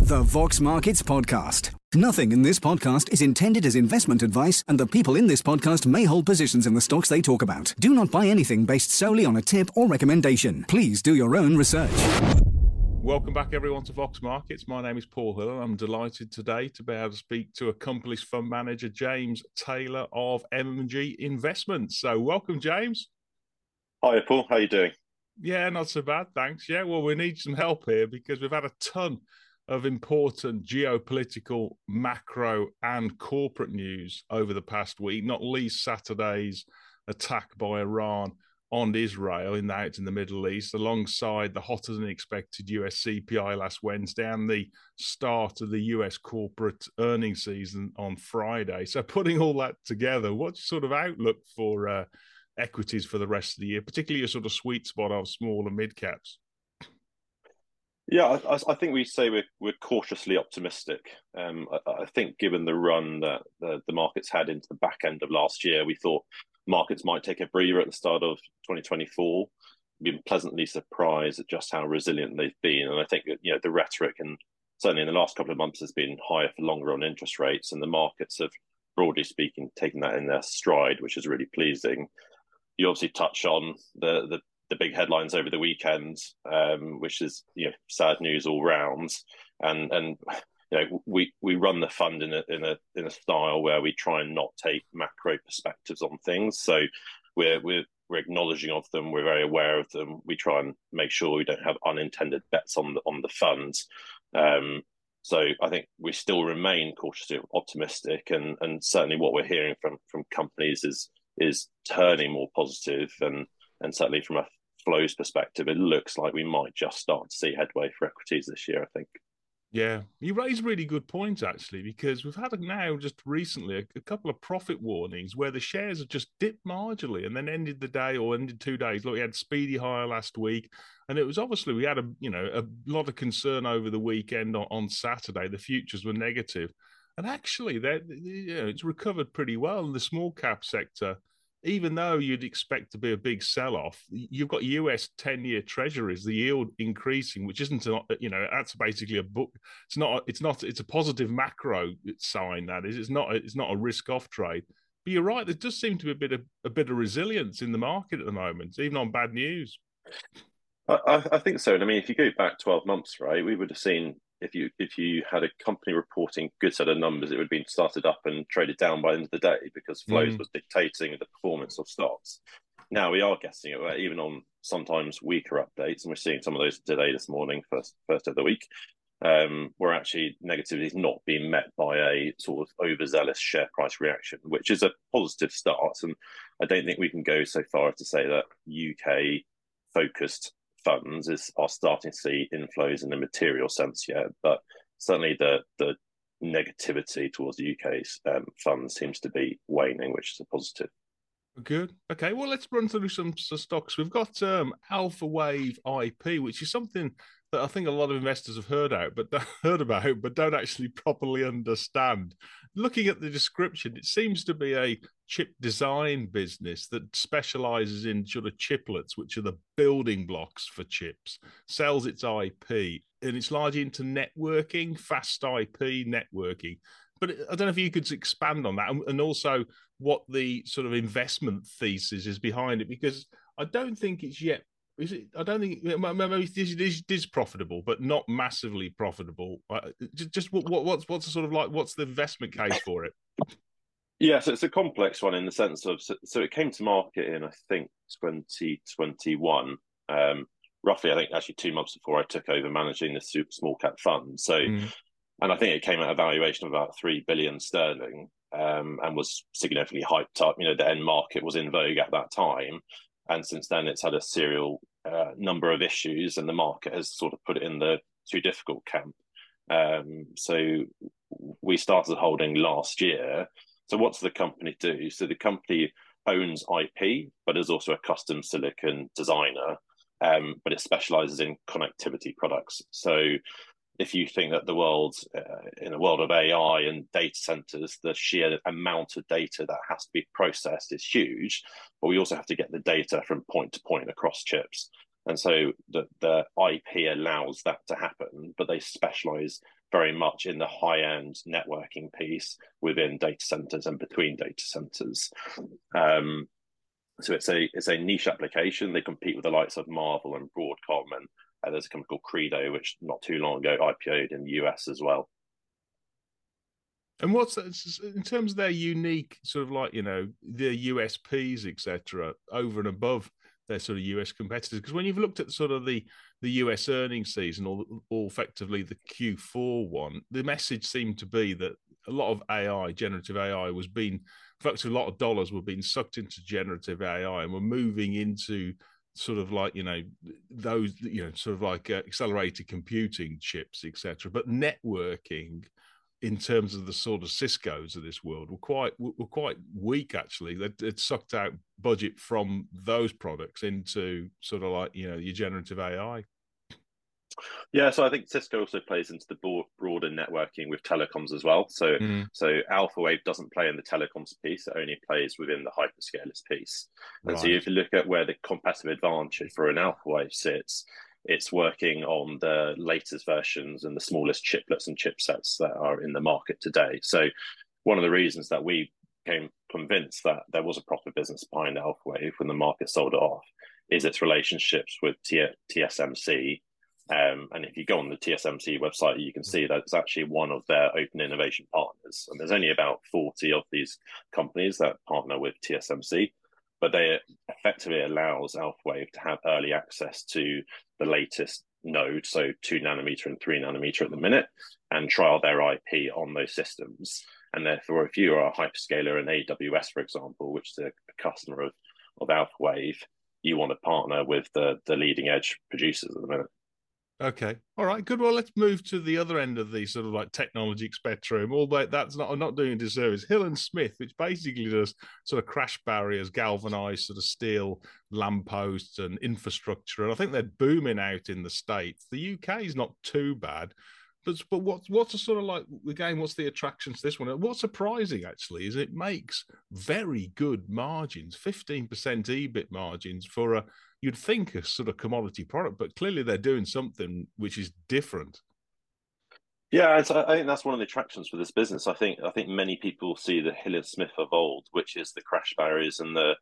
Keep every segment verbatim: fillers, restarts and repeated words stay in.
The Vox Markets Podcast. Nothing in this podcast is intended as investment advice, and the people in this podcast may hold positions in the stocks they talk about. Do not buy anything based solely on a tip or recommendation. Please do your own research. Welcome back, everyone, to Vox Markets. My name is Paul Hill, and I'm delighted today to be able to speak to accomplished fund manager James Taylor of M and G Investments. So welcome, James. Hi, Paul. How are you doing? Yeah, not so bad, thanks. Yeah, well, we need some help here because we've had a ton of important geopolitical, macro and corporate news over the past week, not least Saturday's attack by Iran on Israel in the, out in the Middle East, alongside the hotter than expected U S C P I last Wednesday and the start of the U S corporate earnings season on Friday. So putting all that together, what's your sort of outlook for uh, equities for the rest of the year, particularly your sort of sweet spot of small and mid caps? Yeah, I, I think we say we're we're cautiously optimistic. Um, I, I think given the run that the, the markets had into the back end of last year, we thought markets might take a breather at the start of twenty twenty-four. Been pleasantly surprised at just how resilient they've been, and I think that, you know, the rhetoric and certainly in the last couple of months has been higher for longer on interest rates, and the markets have, broadly speaking, taken that in their stride, which is really pleasing. You obviously touch on the the the big headlines over the weekend, um, which is, you know, sad news all round. And and you know, we we run the fund in a in a in a style where we try and not take macro perspectives on things. So we're we're we're acknowledging of them. We're very aware of them. We try and make sure we don't have unintended bets on the on the funds. Um, so I think we still remain cautiously optimistic, and and certainly what we're hearing from from companies is is turning more positive, and and certainly from a flows perspective, it looks like we might just start to see headway for equities this year, I think. Yeah, you raise really good points, actually, because we've had now just recently a, a couple of profit warnings where the shares have just dipped marginally and then ended the day or ended two days. Look, we had speedy higher last week, and it was obviously we had a you know a lot of concern over the weekend on, on Saturday. The futures were negative, and actually, that you know, it's recovered pretty well in the small cap sector. Even though you'd expect to be a big sell-off, you've got U S ten-year treasuries, the yield increasing, which isn't, a, you know, that's basically a book. It's not, it's not, it's a positive macro sign, that is. It's not, it's not a risk-off trade. But you're right, there does seem to be a bit of a bit of resilience in the market at the moment, even on bad news. I, I think so. And I mean, if you go back twelve months, right, we would have seen if you if you had a company reporting good set of numbers, it would have been started up and traded down by the end of the day because flows mm. was dictating the performance of stocks. Now we are guessing it, even on sometimes weaker updates, and we're seeing some of those today this morning, first first of the week, um, where actually negativity is not being met by a sort of overzealous share price reaction, which is a positive start. And I don't think we can go so far as to say that U K focused funds is are starting to see inflows in a material sense yet, but certainly the the negativity towards the U K's um, funds seems to be waning, which is a positive. Good. Okay, well, let's run through some, some stocks. We've got um, Alpha Wave I P, which is something that I think a lot of investors have heard out, but heard about, but don't actually properly understand. Looking at the description, it seems to be a chip design business that specializes in sort of chiplets, which are the building blocks for chips, sells its I P, and it's largely into networking, fast I P networking. But I don't know if you could expand on that, and also what the sort of investment thesis is behind it, because I don't think it's yet. Is it? I don't think maybe this is, is profitable, but not massively profitable. Just, just what, what, what's what's the sort of like? What's the investment case for it? Yeah, so it's a complex one in the sense of so, so it came to market in I think twenty twenty-one, um, roughly. I think actually two months before I took over managing the super small cap fund. So, mm. and I think it came at a valuation of about three billion sterling, um, and was significantly hyped up. You know, the end market was in vogue at that time. And since then, it's had a serial uh, number of issues, and the market has sort of put it in the too difficult camp. Um, so we started holding last year. So what's the company do? So the company owns I P, but is also a custom silicon designer, um, but it specializes in connectivity products. So if you think that the world, uh, in a world of A I and data centers, the sheer amount of data that has to be processed is huge, but we also have to get the data from point to point across chips. And so the, the I P allows that to happen, but they specialize very much in the high-end networking piece within data centers and between data centers. Um, so it's a it's a niche application. They compete with the likes of Marvel and Broadcom, and uh, there's a company called Credo, which not too long ago I P O'd in the U S as well. And what's that, in terms of their unique sort of like, you know, their U S Ps, et cetera, over and above their sort of U S competitors? Because when you've looked at sort of the, the U S earnings season, or, or effectively the Q four one, the message seemed to be that a lot of A I, generative A I, was being, in fact, a lot of dollars were being sucked into generative A I and were moving into sort of like, you know, those, you know, sort of like uh, accelerated computing chips, et cetera. But networking, in terms of the sort of Cisco's of this world, were quite were quite weak, actually. That it sucked out budget from those products into sort of like, you know, your generative A I. Yeah, so I think Cisco also plays into the broader networking with telecoms as well. So, mm. so Alphawave doesn't play in the telecoms piece; it only plays within the hyperscalers piece. And right. So, if you look at where the competitive advantage for an Alphawave sits, it's working on the latest versions and the smallest chiplets and chipsets that are in the market today. So, one of the reasons that we became convinced that there was a proper business behind Alphawave when the market sold it off is its relationships with T S M C. Um, and if you go on the T S M C website, you can see that it's actually one of their open innovation partners. And there's only about forty of these companies that partner with T S M C, but they effectively allows Alphawave to have early access to the latest node, so two nanometer and three nanometer at the minute, and trial their I P on those systems. And therefore, if you are a hyperscaler in A W S, for example, which is a customer of, of Alphawave, you want to partner with the, the leading edge producers at the minute. Okay. All right. Good. Well, let's move to the other end of the sort of like technology spectrum. Although that's not, I'm not doing a disservice. Hill and Smith, which basically does sort of crash barriers, galvanized sort of steel lampposts and infrastructure. And I think they're booming out in the States. The U K is not too bad. But, but what's what's a sort of like, again, what's the attraction to this one? What's surprising, actually, is it makes very good margins, fifteen percent E B I T margins for a, you'd think a sort of commodity product, but clearly they're doing something which is different. Yeah, it's, I think that's one of the attractions for this business. I think I think many people see the Hill and Smith of old, which is the crash barriers and the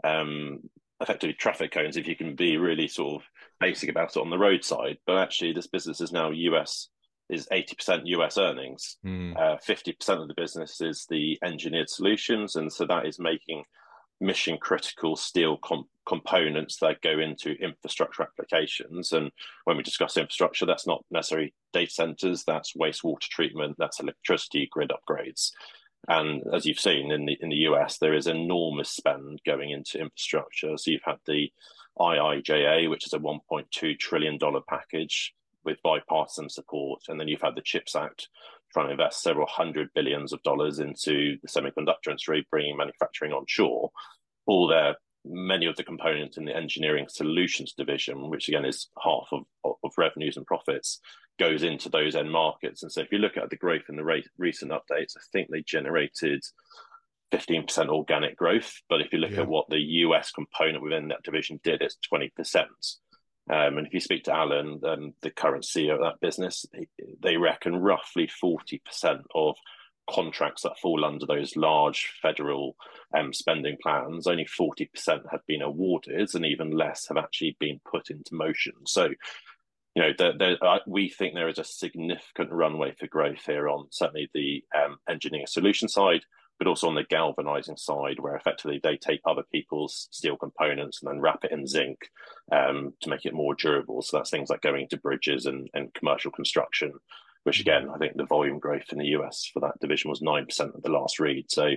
um, effectively traffic cones, if you can be really sort of basic about it on the roadside. But actually, this business is now U S, is eighty percent U S earnings. Mm. Uh, fifty percent of the business is the engineered solutions. And so that is making mission critical steel com- components that go into infrastructure applications. And when we discuss infrastructure, that's not necessarily data centers, that's wastewater treatment, that's electricity grid upgrades. And as you've seen in the in the U S, there is enormous spend going into infrastructure. So you've had the I I J A, which is a one point two trillion dollars package with bipartisan support. And then you've had the CHIPS Act trying to invest several hundred billions of dollars into the semiconductor industry, bringing manufacturing onshore. All their, many of the components in the engineering solutions division, which again is half of, of revenues and profits, goes into those end markets. And so if you look at the growth in the rate, recent updates, I think they generated fifteen percent organic growth. But if you look yeah. at what the U S component within that division did, it's twenty percent. Um, and if you speak to Alan, um, the current C E O of that business, they, they reckon roughly forty percent of contracts that fall under those large federal um, spending plans, only forty percent have been awarded, and even less have actually been put into motion. So, you know, there, there, uh, we think there is a significant runway for growth here on certainly the um, engineering solution side, but also on the galvanizing side, where effectively they take other people's steel components and then wrap it in zinc um, to make it more durable. So that's things like going into bridges and, and commercial construction, which again, I think the volume growth in the U S for that division was nine percent at the last read. So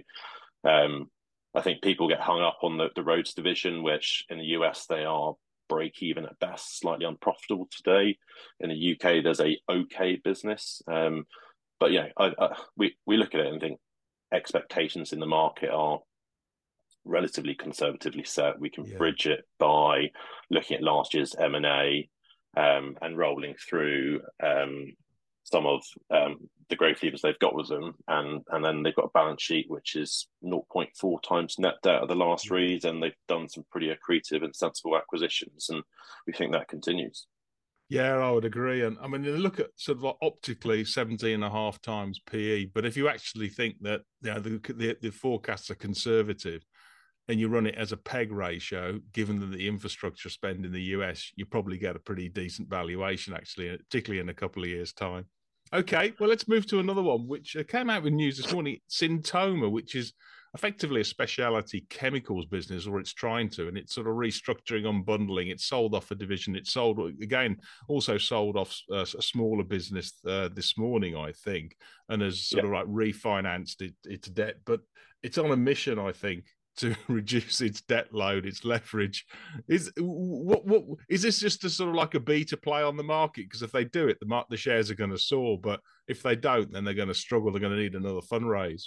um, I think people get hung up on the, the roads division, which in the U S they are break even at best, slightly unprofitable today. In the U K, there's a okay business. Um, but yeah, I, I, we, we look at it and think, expectations in the market are relatively conservatively set. We can yeah. bridge it by looking at last year's M and A um, and rolling through um, some of um, the growth levers they've got with them. And, and then they've got a balance sheet which is zero point four times net debt at the last yeah. read, and they've done some pretty accretive and sensible acquisitions. And we think that continues. Yeah, I would agree. And I mean, you look at sort of like optically seventeen and a half times P E, but if you actually think that, you know, the, the, the forecasts are conservative and you run it as a peg ratio, given that the infrastructure spend in the U S, you probably get a pretty decent valuation, actually, particularly in a couple of years' time. Okay, well, let's move to another one, which came out with news this morning, Syntoma, which is effectively a specialty chemicals business, or it's trying to, and it's sort of restructuring, unbundling. It's sold off a division. It's sold, again, also sold off a, a smaller business uh, this morning, I think, and has sort yeah. of like refinanced it, its debt. But it's on a mission, I think, to reduce its debt load, its leverage. Is what what is this just a sort of like a beta play on the market? Because if they do it, the mark, the shares are going to soar. But if they don't, then they're going to struggle. They're going to need another fundraise.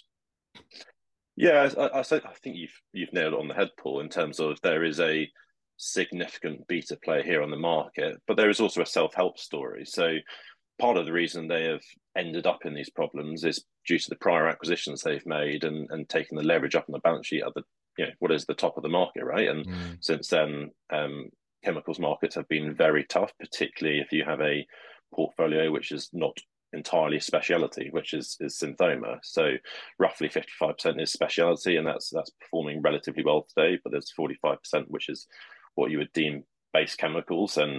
Yeah, I, I, I think you've you've nailed it on the head, Paul. In terms of there is a significant beta player here on the market, but there is also a self-help story. So part of the reason they have ended up in these problems is due to the prior acquisitions they've made and, and taking the leverage up on the balance sheet at the, you know, what is the top of the market, right? And mm. since then, um, chemicals markets have been very tough, particularly if you have a portfolio which is not entirely specialty, which is is Synthoma. So roughly fifty-five percent is specialty, and that's that's performing relatively well today. But there's forty-five percent which is what you would deem base chemicals, and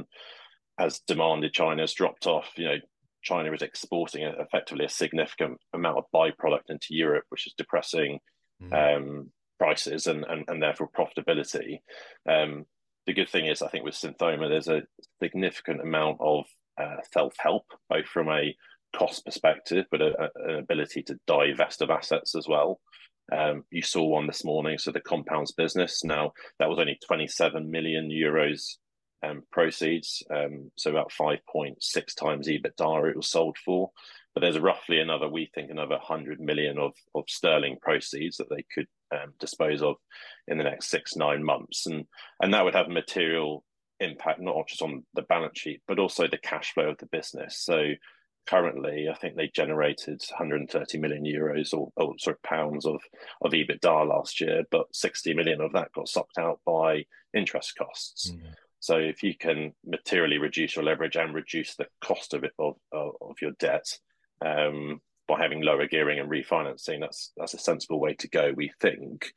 as demand in China has dropped off, you know, China is exporting effectively a significant amount of byproduct into Europe, which is depressing mm. um, prices and, and and therefore profitability. Um, the good thing is, I think with Synthoma, there's a significant amount of uh, self-help, both from a cost perspective, but a, a, an ability to divest of assets as well. Um, you saw one this morning, so the compounds business. Now, that was only twenty-seven million euros um, proceeds, um, so about five point six times EBITDA it was sold for. But there's roughly another, we think, another one hundred million of, of sterling proceeds that they could um, dispose of in the next six, nine months. And, and that would have a material impact, not just on the balance sheet, but also the cash flow of the business. So currently, I think they generated one hundred thirty million euros or, or sorry, pounds of, of EBITDA last year, but sixty million of that got sucked out by interest costs. Mm-hmm. So if you can materially reduce your leverage and reduce the cost of it of, of, of your debt um, by having lower gearing and refinancing, that's that's a sensible way to go, we think.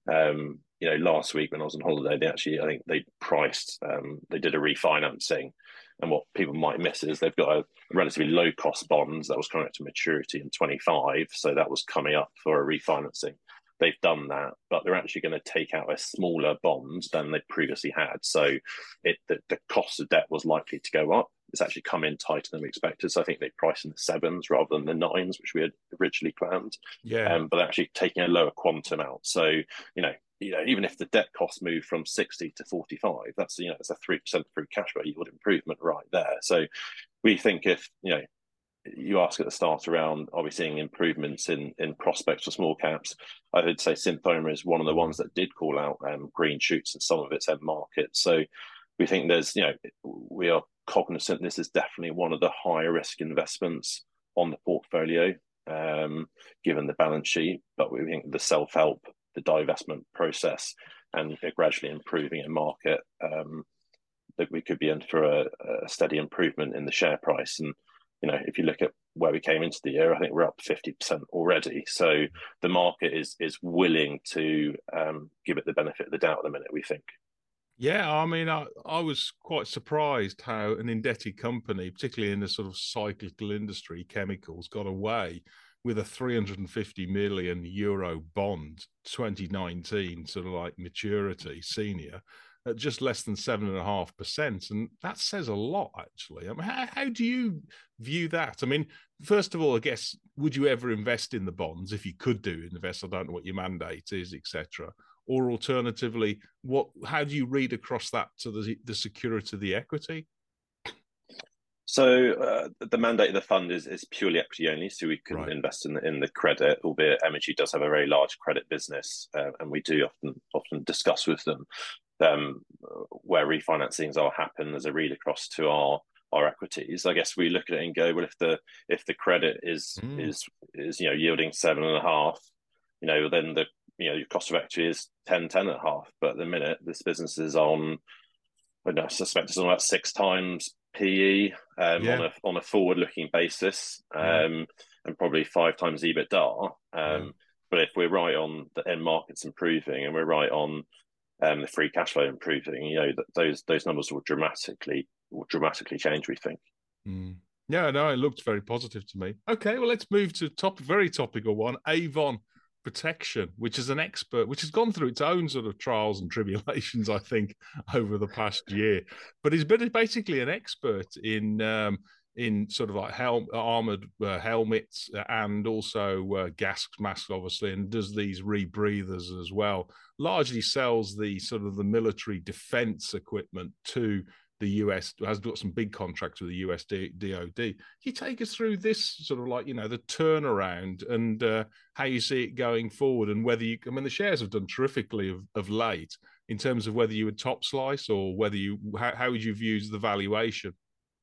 Um, you know, last week when I was on holiday, they actually, I think they priced, um, they did a refinancing. And what people might miss is they've got a relatively low cost bonds that was coming up to maturity in twenty-five. So that was coming up for a refinancing. They've done that, but they're actually going to take out a smaller bond than they previously had. So it the, the cost of debt was likely to go up. It's actually come in tighter than we expected. So I think they priced in the sevens rather than the nines, which we had originally planned. Yeah. Um, but they're actually taking a lower quantum out. So, you know, you know, even if the debt costs move from sixty to forty-five, that's, you know, it's a three percent free cash flow yield improvement right there. So we think if, you know, you ask at the start around, are we seeing improvements in, in prospects for small caps? I would say Synthoma is one of the ones that did call out um, green shoots in some of its end markets. So we think there's, you know, we are cognizant this is definitely one of the higher risk investments on the portfolio, um, given the balance sheet. But we think the self-help, the divestment process, and gradually improving in market, um, that we could be in for a, a steady improvement in the share price. And you know, if you look at where we came into the year, I think we're up fifty percent already. So the market is is willing to um, give it the benefit of the doubt at the minute, we think. Yeah, I mean, I, I was quite surprised how an indebted company, particularly in the sort of cyclical industry, chemicals, got away with a three hundred fifty million euro bond, twenty nineteen, sort of like maturity, senior, at just less than seven point five percent. And that says a lot, actually. I mean, how, how do you view that? I mean, first of all, I guess, would you ever invest in the bonds? If you could do invest, I don't know what your mandate is, et cetera. Or alternatively, what? How do you read across that to the, the security of the equity? So uh, the mandate of the fund is, is purely equity only, so we can right. invest in the, in the credit, albeit M and G does have a very large credit business, uh, and we do often often discuss with them um, where refinancings are happen as a read across to our our equities. I guess we look at it and go, well, if the if the credit is mm. is is you know yielding seven and a half, you know, then the you know your cost of equity is ten, ten and a half. But at the minute, this business is on, I don't know, I suspect it's on about six times P E um, Yeah, on a on a forward looking basis, yeah, um, and probably five times EBITDA. yeah. Um, but if we're right on the end markets improving, and we're right on um, the free cash flow improving, you know, th- those those numbers will dramatically will dramatically change. We think. Mm. Yeah, no, it looked very positive to me. Okay, well, let's move to top, very topical one, Avon Protection, which is an expert, which has gone through its own sort of trials and tribulations, I think, over the past year. But he's been basically an expert in um, in sort of like hel- armored uh, helmets and also uh, gas masks, obviously, and does these rebreathers as well. Largely sells the sort of the military defense equipment to the U S, has got some big contracts with the U S D O D. Can you take us through this sort of like, you know, the turnaround and uh, how you see it going forward, and whether you, I mean, the shares have done terrifically of, of late in terms of whether you would top slice or whether you, how, how would you view the valuation?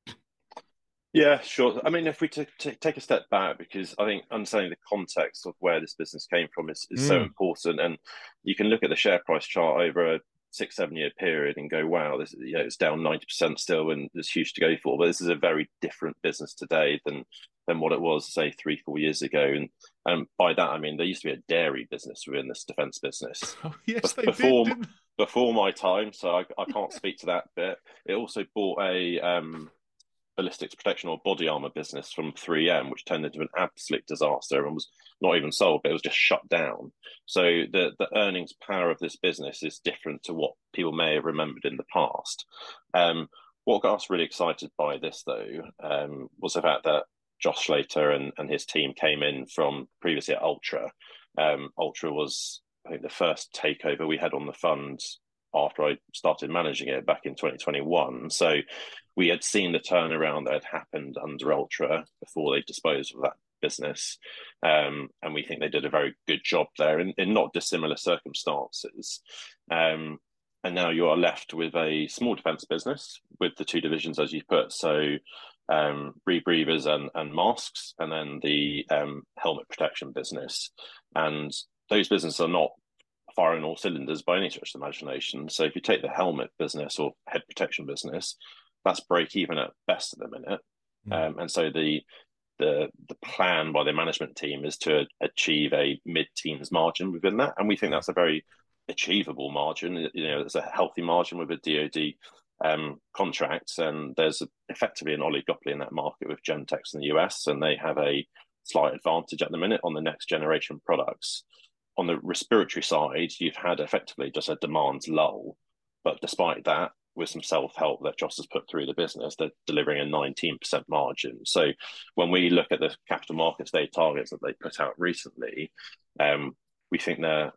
Yeah, sure. I mean, if we t- t- take a step back, because I think understanding the context of where this business came from is, is so Mm. important. And you can look at the share price chart over a six, seven year period and go, wow, this, you know, it's down ninety percent still and there's huge to go for. But this is a very different business today than than what it was, say, three, four years ago. And and by that, I mean, there used to be a dairy business within this defence business Oh, yes, Be- they did, before didn't before my time. So I, I can't they? speak to that bit. It also bought a um, ballistics protection or body armor business from three M, which turned into an absolute disaster and was not even sold, but it was just shut down. So the the earnings power of this business is different to what people may have remembered in the past. Um, what got us really excited by this, though, um, was the fact that Josh Slater and, and his team came in from previously at Ultra. Um, Ultra was, I think, the first takeover we had on the fund after I started managing it back in twenty twenty-one. So we had seen the turnaround that had happened under Ultra before they disposed of that business. Um, and we think they did a very good job there in, in not dissimilar circumstances. Um, and now you are left with a small defence business with the two divisions, as you put. So um, rebreathers and, and masks, and then the um, helmet protection business. And those businesses are not firing all cylinders by any stretch of the imagination. So if you take the helmet business or head protection business, that's break even at best at the minute. Mm. Um, and so the the the plan by the management team is to achieve a mid-teens margin within that, and we think that's a very achievable margin. You know, there's a healthy margin with a D O D um, contract, and there's effectively an oligopoly in that market with Gentex in the U S, and they have a slight advantage at the minute on the next generation products. On the respiratory side, you've had effectively just a demand lull, but despite that, with some self-help that Joss has put through the business, they're delivering a nineteen percent margin. So when we look at the capital markets day targets that they put out recently, um, we think they're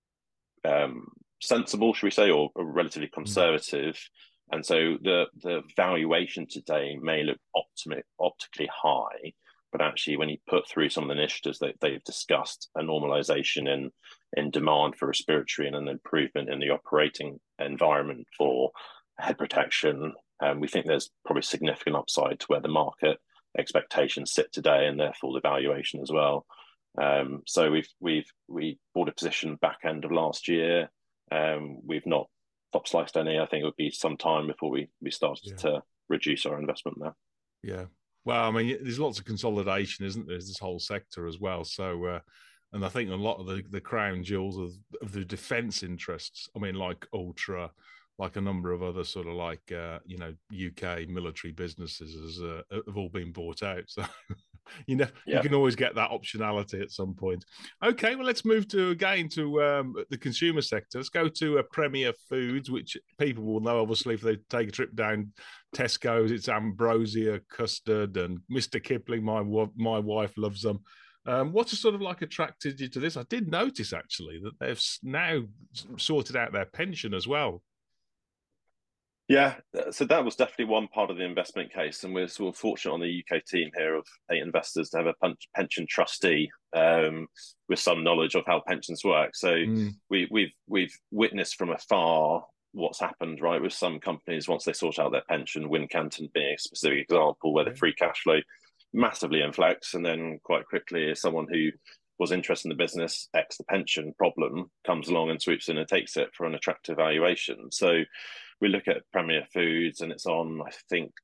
um, sensible, should we say, or, or relatively conservative. Mm. And so the the valuation today may look optimi- optically high, but actually when you put through some of the initiatives that they've discussed, a normalization in, in demand for respiratory and an improvement in the operating environment for head protection, um, we think there's probably significant upside to where the market expectations sit today, and therefore the valuation as well. Um, so we've we've we bought a position back end of last year. Um, we've not top sliced any. I think it would be some time before we we started yeah. to reduce our investment there. Yeah. Well, I mean, there's lots of consolidation, isn't there? There's this whole sector as well. So, uh, and I think a lot of the, the crown jewels of, of the defence interests, I mean, like Ultra, like a number of other sort of like, uh, you know, U K military businesses has, uh, have all been bought out. So, you know, yeah. you can always get that optionality at some point. Okay, well, let's move to again to um, the consumer sector. Let's go to uh, Premier Foods, which people will know, obviously, if they take a trip down Tesco's, it's Ambrosia custard and Mister Kipling. My my wife loves them. Um, what has sort of like attracted you to this? I did notice actually that they've now sorted out their pension as well. Yeah, so that was definitely one part of the investment case, and we're sort of fortunate on the U K team here of eight investors to have a pension trustee um, with some knowledge of how pensions work. So mm. we, we've we've witnessed from afar what's happened, right, with some companies once they sort out their pension. Wincanton being a specific example, where yeah. the free cash flow massively inflects, and then quite quickly, as someone who was interested in the business, X the pension problem comes along and swoops in and takes it for an attractive valuation. So we look at Premier Foods, and it's on, I think,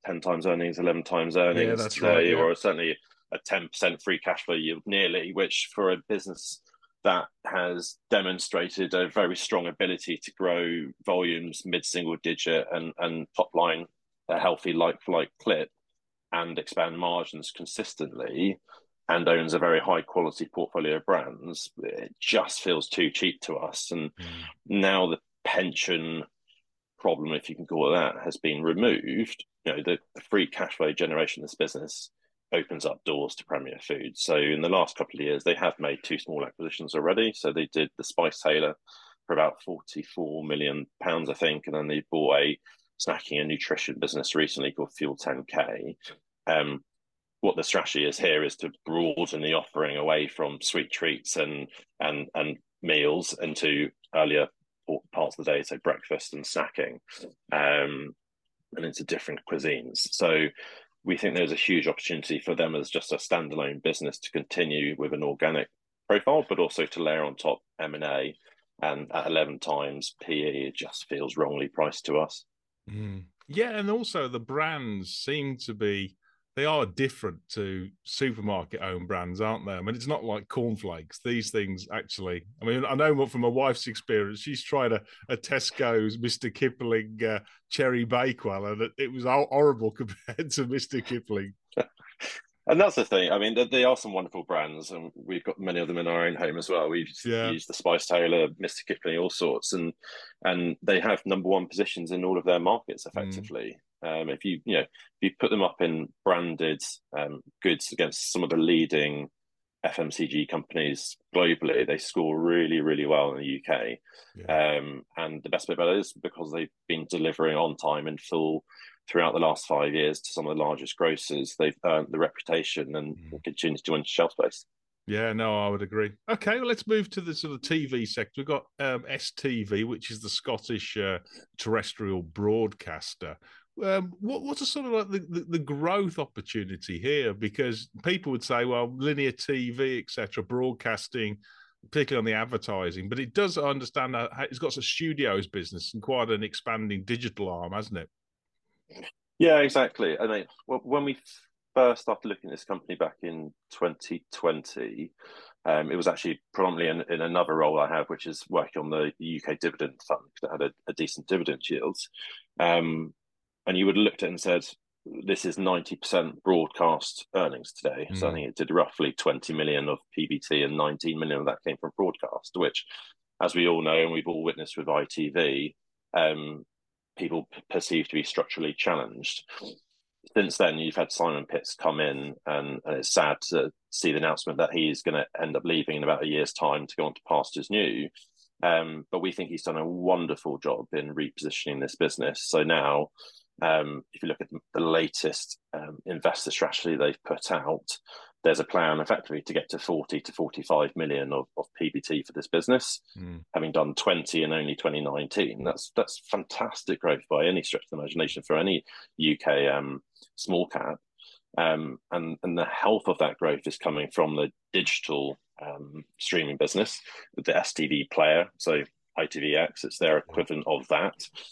ten times earnings, eleven times Yeah, earnings that's today, right. Yeah. or certainly a ten percent free cash flow yield nearly, which for a business that has demonstrated a very strong ability to grow volumes mid-single digit and, and top line a healthy like-for-like clip and expand margins consistently and owns a very high quality portfolio of brands, it just feels too cheap to us. And mm. now the pension problem, if you can call it that, has been removed. You know, the, the free cash flow generation of this business opens up doors to Premier Foods. So in the last couple of years, they have made two small acquisitions already. So they did The Spice Tailor for about forty-four million pounds, I think, and then they bought a snacking and nutrition business recently called Fuel ten K. Um, what the strategy is here is to broaden the offering away from sweet treats and and and meals into earlier parts of the day, so breakfast and snacking, um, and into different cuisines. So we think there's a huge opportunity for them as just a standalone business to continue with an organic profile, but also to layer on top M and A. And at eleven times P E, it just feels wrongly priced to us. Mm. Yeah, and also the brands seem to be, they are different to supermarket-owned brands, aren't they? I mean, it's not like cornflakes. These things actually, I mean, I know from my wife's experience, she's tried a, a Tesco's Mister Kipling uh, Cherry Bakewell, and it, it was horrible compared to Mister Kipling. And that's the thing. I mean, there, there are some wonderful brands, and we've got many of them in our own home as well. We've yeah. used the Spice Tailor, Mister Kipling, all sorts, and and they have number one positions in all of their markets effectively. Mm. Um, if you you know if you put them up in branded um, goods against some of the leading F M C G companies globally, they score really really well in the U K. Yeah. Um, and the best bit about it is because they've been delivering on time in full throughout the last five years to some of the largest grocers. They've earned the reputation and mm. continue to win shelf space. Yeah, no, I would agree. Okay, well, let's move to the sort of T V sector. We've got um, S T V, which is the Scottish uh, terrestrial broadcaster. Um, what, what's a sort of like the, the, the growth opportunity here? Because people would say, well, linear T V, et cetera, broadcasting, particularly on the advertising, but it does, I understand, that it's got a studios business and quite an expanding digital arm, hasn't it? Yeah, exactly. I mean, when we first started looking at this company back in twenty twenty, um, it was actually predominantly in, in another role I have, which is working on the U K dividend fund that had a, a decent dividend yield. Um, and you would have looked at it and said, this is ninety percent broadcast earnings today. Mm. So I think it did roughly twenty million of P B T and nineteen million of that came from broadcast, which, as we all know, and we've all witnessed with I T V, um, people perceive to be structurally challenged. Since then, you've had Simon Pitts come in, and, and it's sad to see the announcement that he's going to end up leaving in about a year's time to go on to pastures new. Um, but we think he's done a wonderful job in repositioning this business. So now, um, if you look at the latest um, investor strategy they've put out, there's a plan effectively to get to forty to forty-five million of, of P B T for this business, mm. having done twenty in only twenty nineteen. That's that's fantastic growth by any stretch of the imagination for any U K um, small cap. Um, and, and the health of that growth is coming from the digital um, streaming business, with the S T V player, so I T V X, it's their equivalent of that,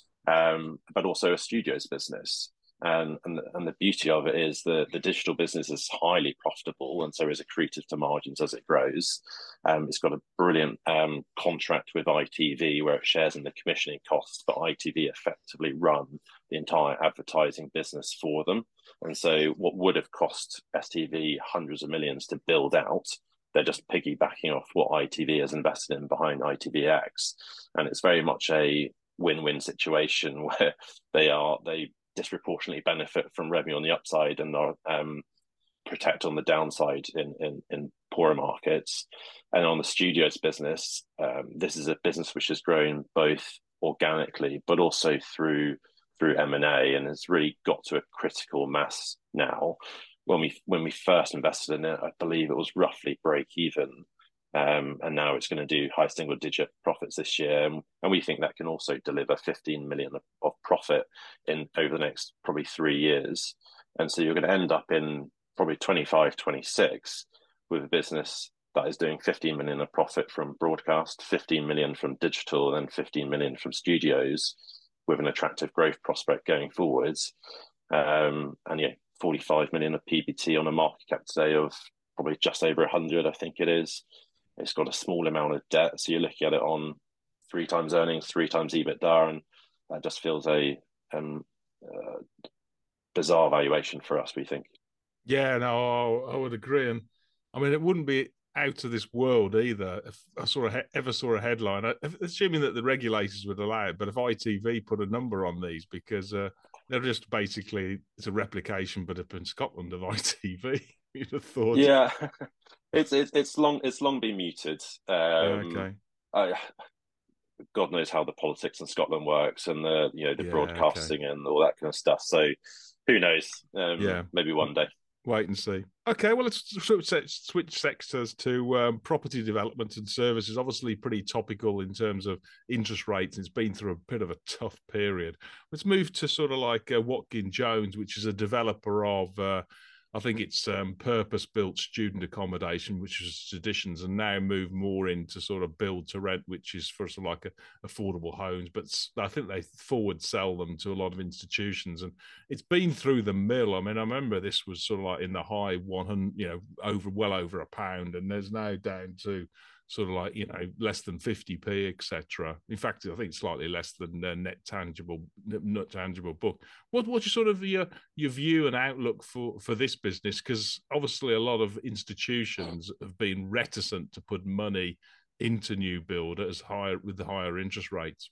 um, but also a studios business. And and the, and the beauty of it is the, the digital business is highly profitable and so is accretive to margins as it grows. Um, it's got a brilliant um, contract with I T V where it shares in the commissioning costs, but I T V effectively run the entire advertising business for them. And so what would have cost S T V hundreds of millions to build out, they're just piggybacking off what I T V has invested in behind I T V X. And it's very much a win-win situation where they are, they disproportionately benefit from revenue on the upside and are um, protect on the downside in, in, in poorer markets. And on the studios business, um, this is a business which has grown both organically, but also through through M and A, and has really got to a critical mass now. When we when we first invested in it, I believe it was roughly break even. Um, and now it's going to do high single digit profits this year. And, and we think that can also deliver fifteen million of, of profit in over the next probably three years. And so you're going to end up in probably twenty-five, twenty-six with a business that is doing fifteen million of profit from broadcast, fifteen million from digital, and then fifteen million from studios with an attractive growth prospect going forwards. Um, and yeah, forty-five million of P B T on a market cap today of probably just over one hundred, I think it is. It's got a small amount of debt, so you're looking at it on three times earnings, three times EBITDA, and that just feels a um, uh, bizarre valuation for us, we think. Yeah, no, I, I would agree. And I mean, it wouldn't be out of this world either if I saw a, ever saw a headline, assuming that the regulators would allow it, but if I T V put a number on these, because uh, they're just basically, it's a replication, but up in Scotland of I T V. You'd have thought. Yeah, it's it's it's long it's long been muted. Yeah, Um, okay. I, God knows how the politics in Scotland works, and the you know the Yeah, broadcasting okay. and all that kind of stuff. So who knows? Um, Yeah. maybe one day. Wait and see. Okay, well, let's switch sectors to um, property development and services. Obviously, pretty topical in terms of interest rates. It's been through a bit of a tough period. Let's move to sort of like uh, Watkin Jones, which is a developer of, uh, I think it's um, purpose-built student accommodation, which is traditions, and now move more into sort of build to rent, which is for sort of like a, affordable homes. But I think they forward sell them to a lot of institutions, and it's been through the mill. I mean, I remember this was sort of like in the high one hundred, you know, over well over a pound, and there's now down to sort of like, you know, less than fifty p, et cetera. In fact, I think slightly less than uh, net tangible, net tangible book. What what's your sort of your your view and outlook for for this business? Because obviously a lot of institutions have been reticent to put money into new build as higher with the higher interest rates.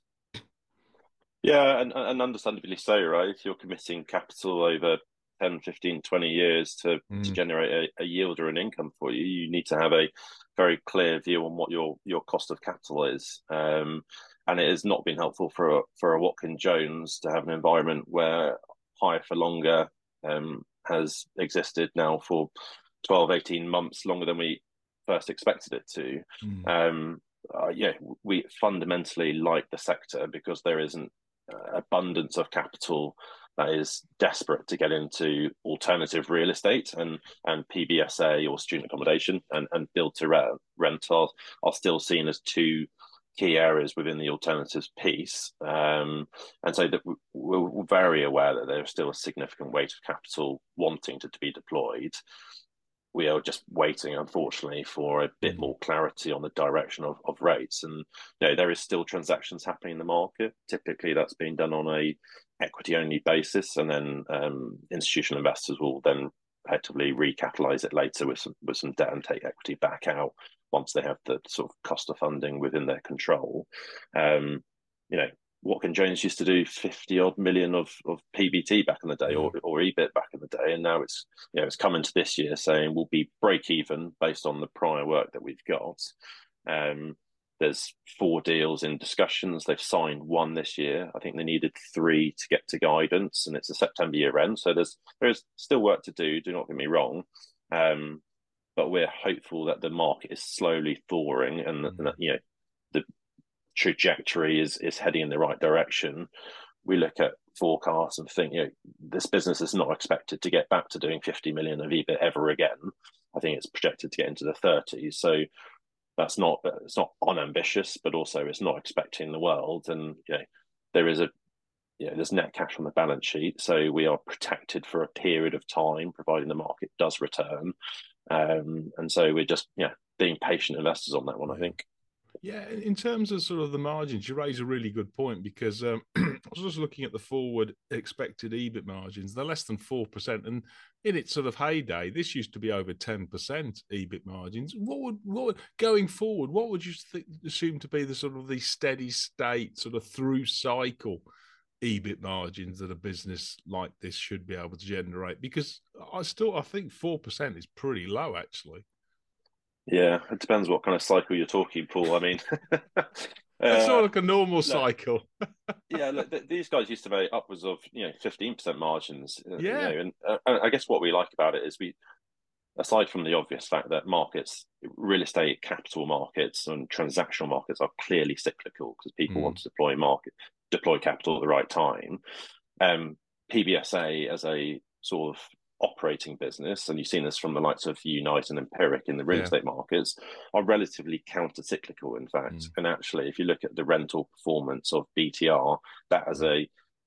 Yeah, and, and understandably so, right? If you're committing capital over ten, fifteen, twenty years to, mm. to generate a, a yield or an income for you, you need to have a very clear view on what your, your cost of capital is. Um, and it has not been helpful for a, for a Watkin Jones to have an environment where higher for longer um, has existed now for twelve, eighteen months, longer than we first expected it to. Mm. Um, uh, yeah, we fundamentally like the sector because there isn't uh, abundance of capital that is desperate to get into alternative real estate, and and P B S A or student accommodation and, and build to rent, rent are, are still seen as two key areas within the alternatives piece. Um, and so that we're very aware that there's still a significant weight of capital wanting to, to be deployed. We are just waiting, unfortunately, for a bit more clarity on the direction of, of rates. And you know, there is still transactions happening in the market. Typically, that's being done on a equity-only basis, and then um, institutional investors will then effectively recapitalize it later with some with some debt and take equity back out once they have the sort of cost of funding within their control. Um, you know, Watkin Jones used to do fifty odd million of, of P B T back in the day, yeah. or, or E B I T back in the day, and now it's you know it's come into this year saying we'll be break even based on the prior work that we've got. Um, there's four deals in discussions. They've signed one this year. I think they needed three to get to guidance, and it's a September year end. So there's there's still work to do. Do not get me wrong, um, but we're hopeful that the market is slowly thawing, and, mm. and that you know the trajectory is is heading in the right direction. We look at forecasts and think, you know, this business is not expected to get back to doing fifty million of E B I T ever again. I think it's projected to get into the thirties. So that's not it's not unambitious, but also it's not expecting the world. And you know, there is a you know, there's net cash on the balance sheet, so we are protected for a period of time, providing the market does return. Um, and so we're just yeah being patient investors on that one, I think. Yeah, in terms of sort of the margins, you raise a really good point because um, I was just looking at the forward expected E B I T margins. They're less than four percent. And in its sort of heyday, this used to be over ten percent E B I T margins. What would, what would, going forward, what would you th- assume to be the sort of the steady state, sort of through cycle E B I T margins that a business like this should be able to generate? Because I still, I think four percent is pretty low, actually. Yeah, it depends what kind of cycle you're talking, Paul. I mean, uh, it's sort of like a normal look, cycle. yeah, look, th- these guys used to be upwards of you know fifteen percent margins. Yeah, you know, and uh, I guess what we like about it is we, aside from the obvious fact that markets, real estate, capital markets, and transactional markets are clearly cyclical because people mm. want to deploy market, deploy capital at the right time. Um, P B S A as a sort of operating business, and you've seen this from the likes of Unite and Empiric in the real yeah. estate markets, are relatively counter-cyclical, in fact. Mm. And actually, if you look at the rental performance of B T R, that has a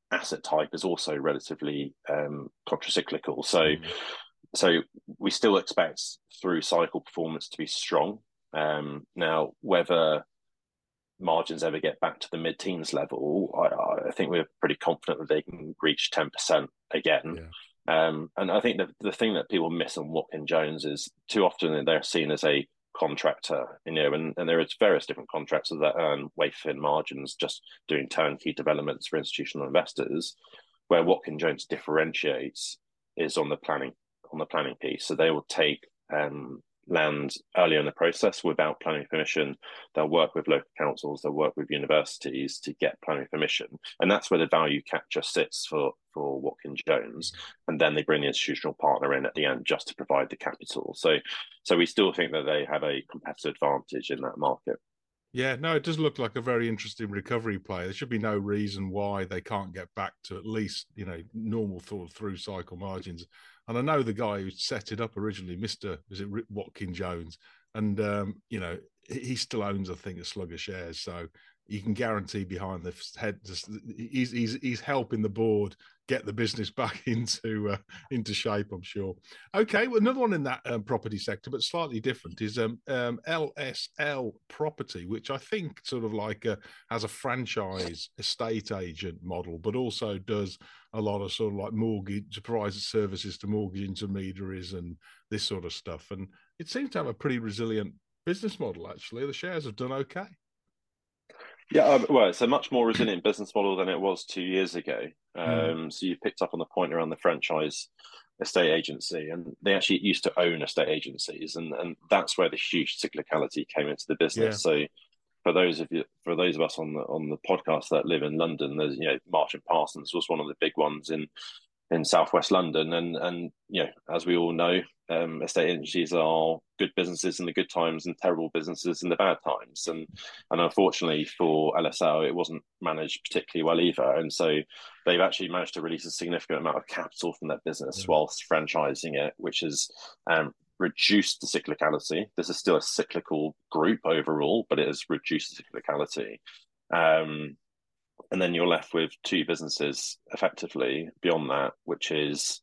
asset type is also relatively um, contracyclical. So, Mm. so we still expect through cycle performance to be strong. Um, now, whether margins ever get back to the mid-teens level, I, I think we're pretty confident that they can reach ten percent again. Yeah. Um, and I think the the thing that people miss on Watkin Jones is too often they're seen as a contractor, you know, and, and there are various different contractors that earn wafer thin margins just doing turnkey developments for institutional investors. Where Watkin Jones differentiates is on the planning on the planning piece. So they will take um, land earlier in the process without planning permission. They'll work with local councils, they'll work with universities to get planning permission. And that's where the value capture sits for, for Watkin Jones. And then they bring the institutional partner in at the end just to provide the capital. So, so we still think that they have a competitive advantage in that market. Yeah, no, it does look like a very interesting recovery play. There should be no reason why they can't get back to at least, you know, normal through cycle margins. And I know the guy who set it up originally, Mister was it Watkin Jones, and um, you know, he still owns, I think, a slug of shares. So you can guarantee behind the head, he's he's he's helping the board get the business back into uh, into shape, I'm sure. Okay, well, another one in that um, property sector, but slightly different, is um, um, L S L Property, which I think sort of like a, has a franchise estate agent model, but also does a lot of sort of like mortgage, provides services to mortgage intermediaries and this sort of stuff. And it seems to have a pretty resilient business model, actually. The shares have done okay. Yeah, well, it's a much more resilient business model than it was two years ago. Um, mm. So you picked up on the point around the franchise estate agency, and they actually used to own estate agencies, and, and that's where the huge cyclicality came into the business. Yeah. So for those of you, for those of us on the on the podcast that live in London, there's you know Marsh and Parsons was one of the big ones in in southwest London, and and you know as we all know, um, estate agencies are good businesses in the good times and terrible businesses in the bad times, and and unfortunately for L S L, it wasn't managed particularly well either, and so they've actually managed to release a significant amount of capital from that business yeah. whilst franchising it, which has um, reduced the cyclicality. This is still a cyclical group overall, but it has reduced the cyclicality. Um, And then you're left with two businesses effectively beyond that, which is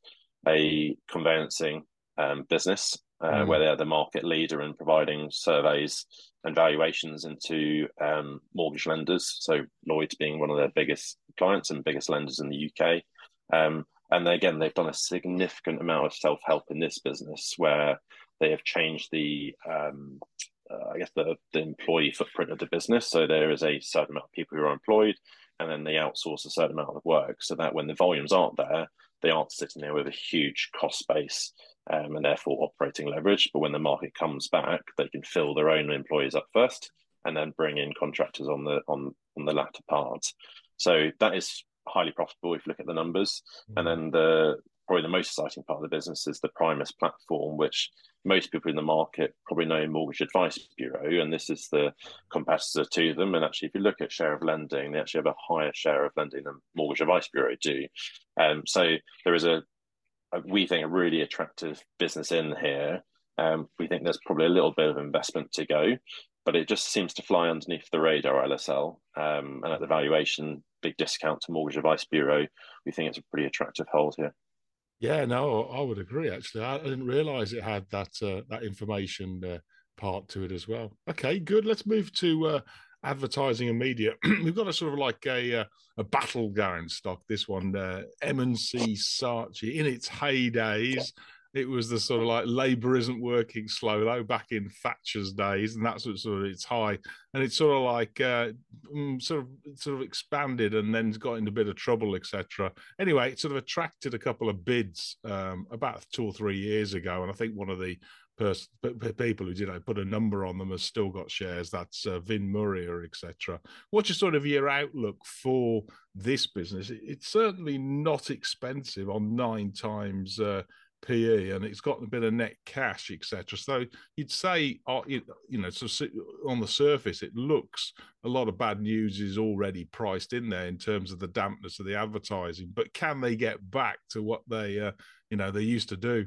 a conveyancing um, business uh, mm. where they're the market leader in providing surveys and valuations into um, mortgage lenders. So Lloyds being one of their biggest clients and biggest lenders in the U K. Um, and again, they've done a significant amount of self-help in this business where they have changed the um, uh, I guess the, the employee footprint of the business. So there is a certain amount of people who are employed, and then they outsource a certain amount of work so that when the volumes aren't there, they aren't sitting there with a huge cost base um, and therefore operating leverage. But when the market comes back, they can fill their own employees up first and then bring in contractors on the on, on the latter part. So that is highly profitable if you look at the numbers. Mm-hmm. And then the probably the most exciting part of the business is the Primis platform, which most people in the market probably know Mortgage Advice Bureau, and this is the competitor to them. And actually, if you look at share of lending, they actually have a higher share of lending than Mortgage Advice Bureau do. Um, so there is a, a, we think, a really attractive business in here. Um, we think there's probably a little bit of investment to go, but it just seems to fly underneath the radar, L S L. Um, and at the valuation, big discount to Mortgage Advice Bureau, we think it's a pretty attractive hold here. Yeah, no, I would agree. Actually, I didn't realise it had that uh, that information uh, part to it as well. Okay, good. Let's move to uh, advertising and media. We've got a sort of like a uh, a battleground stock. This one, uh, M and C Saatchi, in its heydays. It was the sort of like Labour isn't working slow though back in Thatcher's days, and that's sort of its high. And it's sort of like uh, sort of sort of expanded and then got into a bit of trouble, et cetera. Anyway, it sort of attracted a couple of bids um, about two or three years ago, and I think one of the pers- people who did I put a number on them has still got shares. That's uh, Vin Murray or et cetera. What's your sort of your outlook for this business? It's certainly not expensive on nine times. Uh, P E, and it's got a bit of net cash, et cetera. So you'd say, you know, so on the surface, it looks a lot of bad news is already priced in there in terms of the dampness of the advertising. But can they get back to what they, uh, you know, they used to do?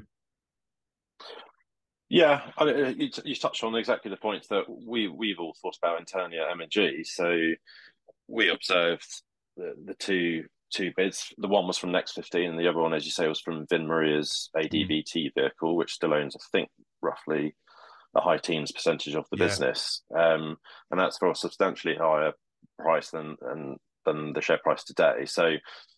Yeah, I mean, you, you touched on exactly the points that we we've all thought about internally at M and G. So we observed the, the two two bids. The one was from Next fifteen, and the other one, as you say, was from Vin Maria's A D V T mm. vehicle, which still owns, I think, roughly a high teens percentage of the yeah. business, um, and that's for a substantially higher price than, than than the share price today. So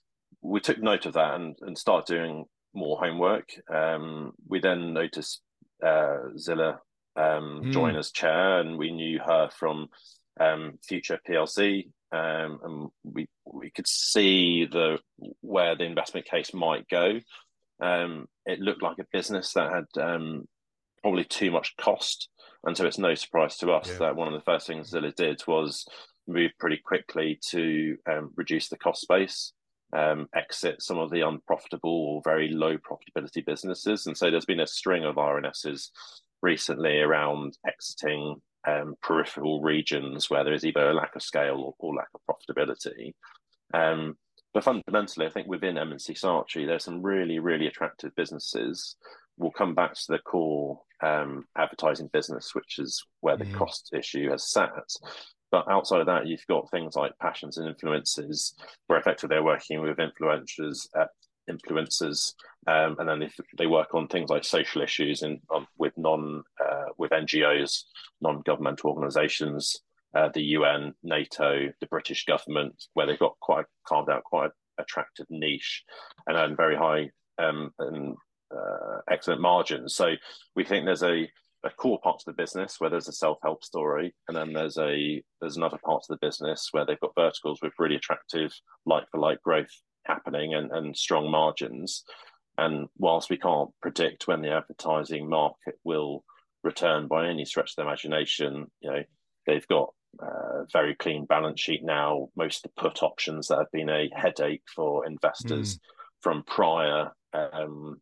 we took note of that and, and started doing more homework. Um, we then noticed uh, Zilla um, mm. join as chair, and we knew her from um, Future P L C, um, and we we could see the where the investment case might go. Um, it looked like a business that had um, probably too much cost, and so it's no surprise to us yeah. that one of the first things Zilla did was move pretty quickly to um, reduce the cost base, um, exit some of the unprofitable or very low profitability businesses. And so there's been a string of R N Ss recently around exiting um, peripheral regions where there is either a lack of scale or, or lack of profitability. Um, but fundamentally, I think within M and C Saatchi, there's some really, really attractive businesses. We'll come back to the core um, advertising business, which is where the mm. cost issue has sat. But outside of that, you've got things like Passions and Influences, where effectively they're working with influencers, uh, influencers, um, and then they, they work on things like social issues and um, with non uh, with N G Os, non-governmental organisations, uh, the U N, NATO, the British government, where they've got quite carved out quite an attractive niche and earn very high um, and uh, excellent margins. So we think there's a a core part of the business where there's a self-help story, and then there's a there's another part of the business where they've got verticals with really attractive like-for-like growth happening and, and strong margins. And whilst we can't predict when the advertising market will return by any stretch of the imagination, you know, they've got a very clean balance sheet now. Most of the put options that have been a headache for investors mm. from prior um,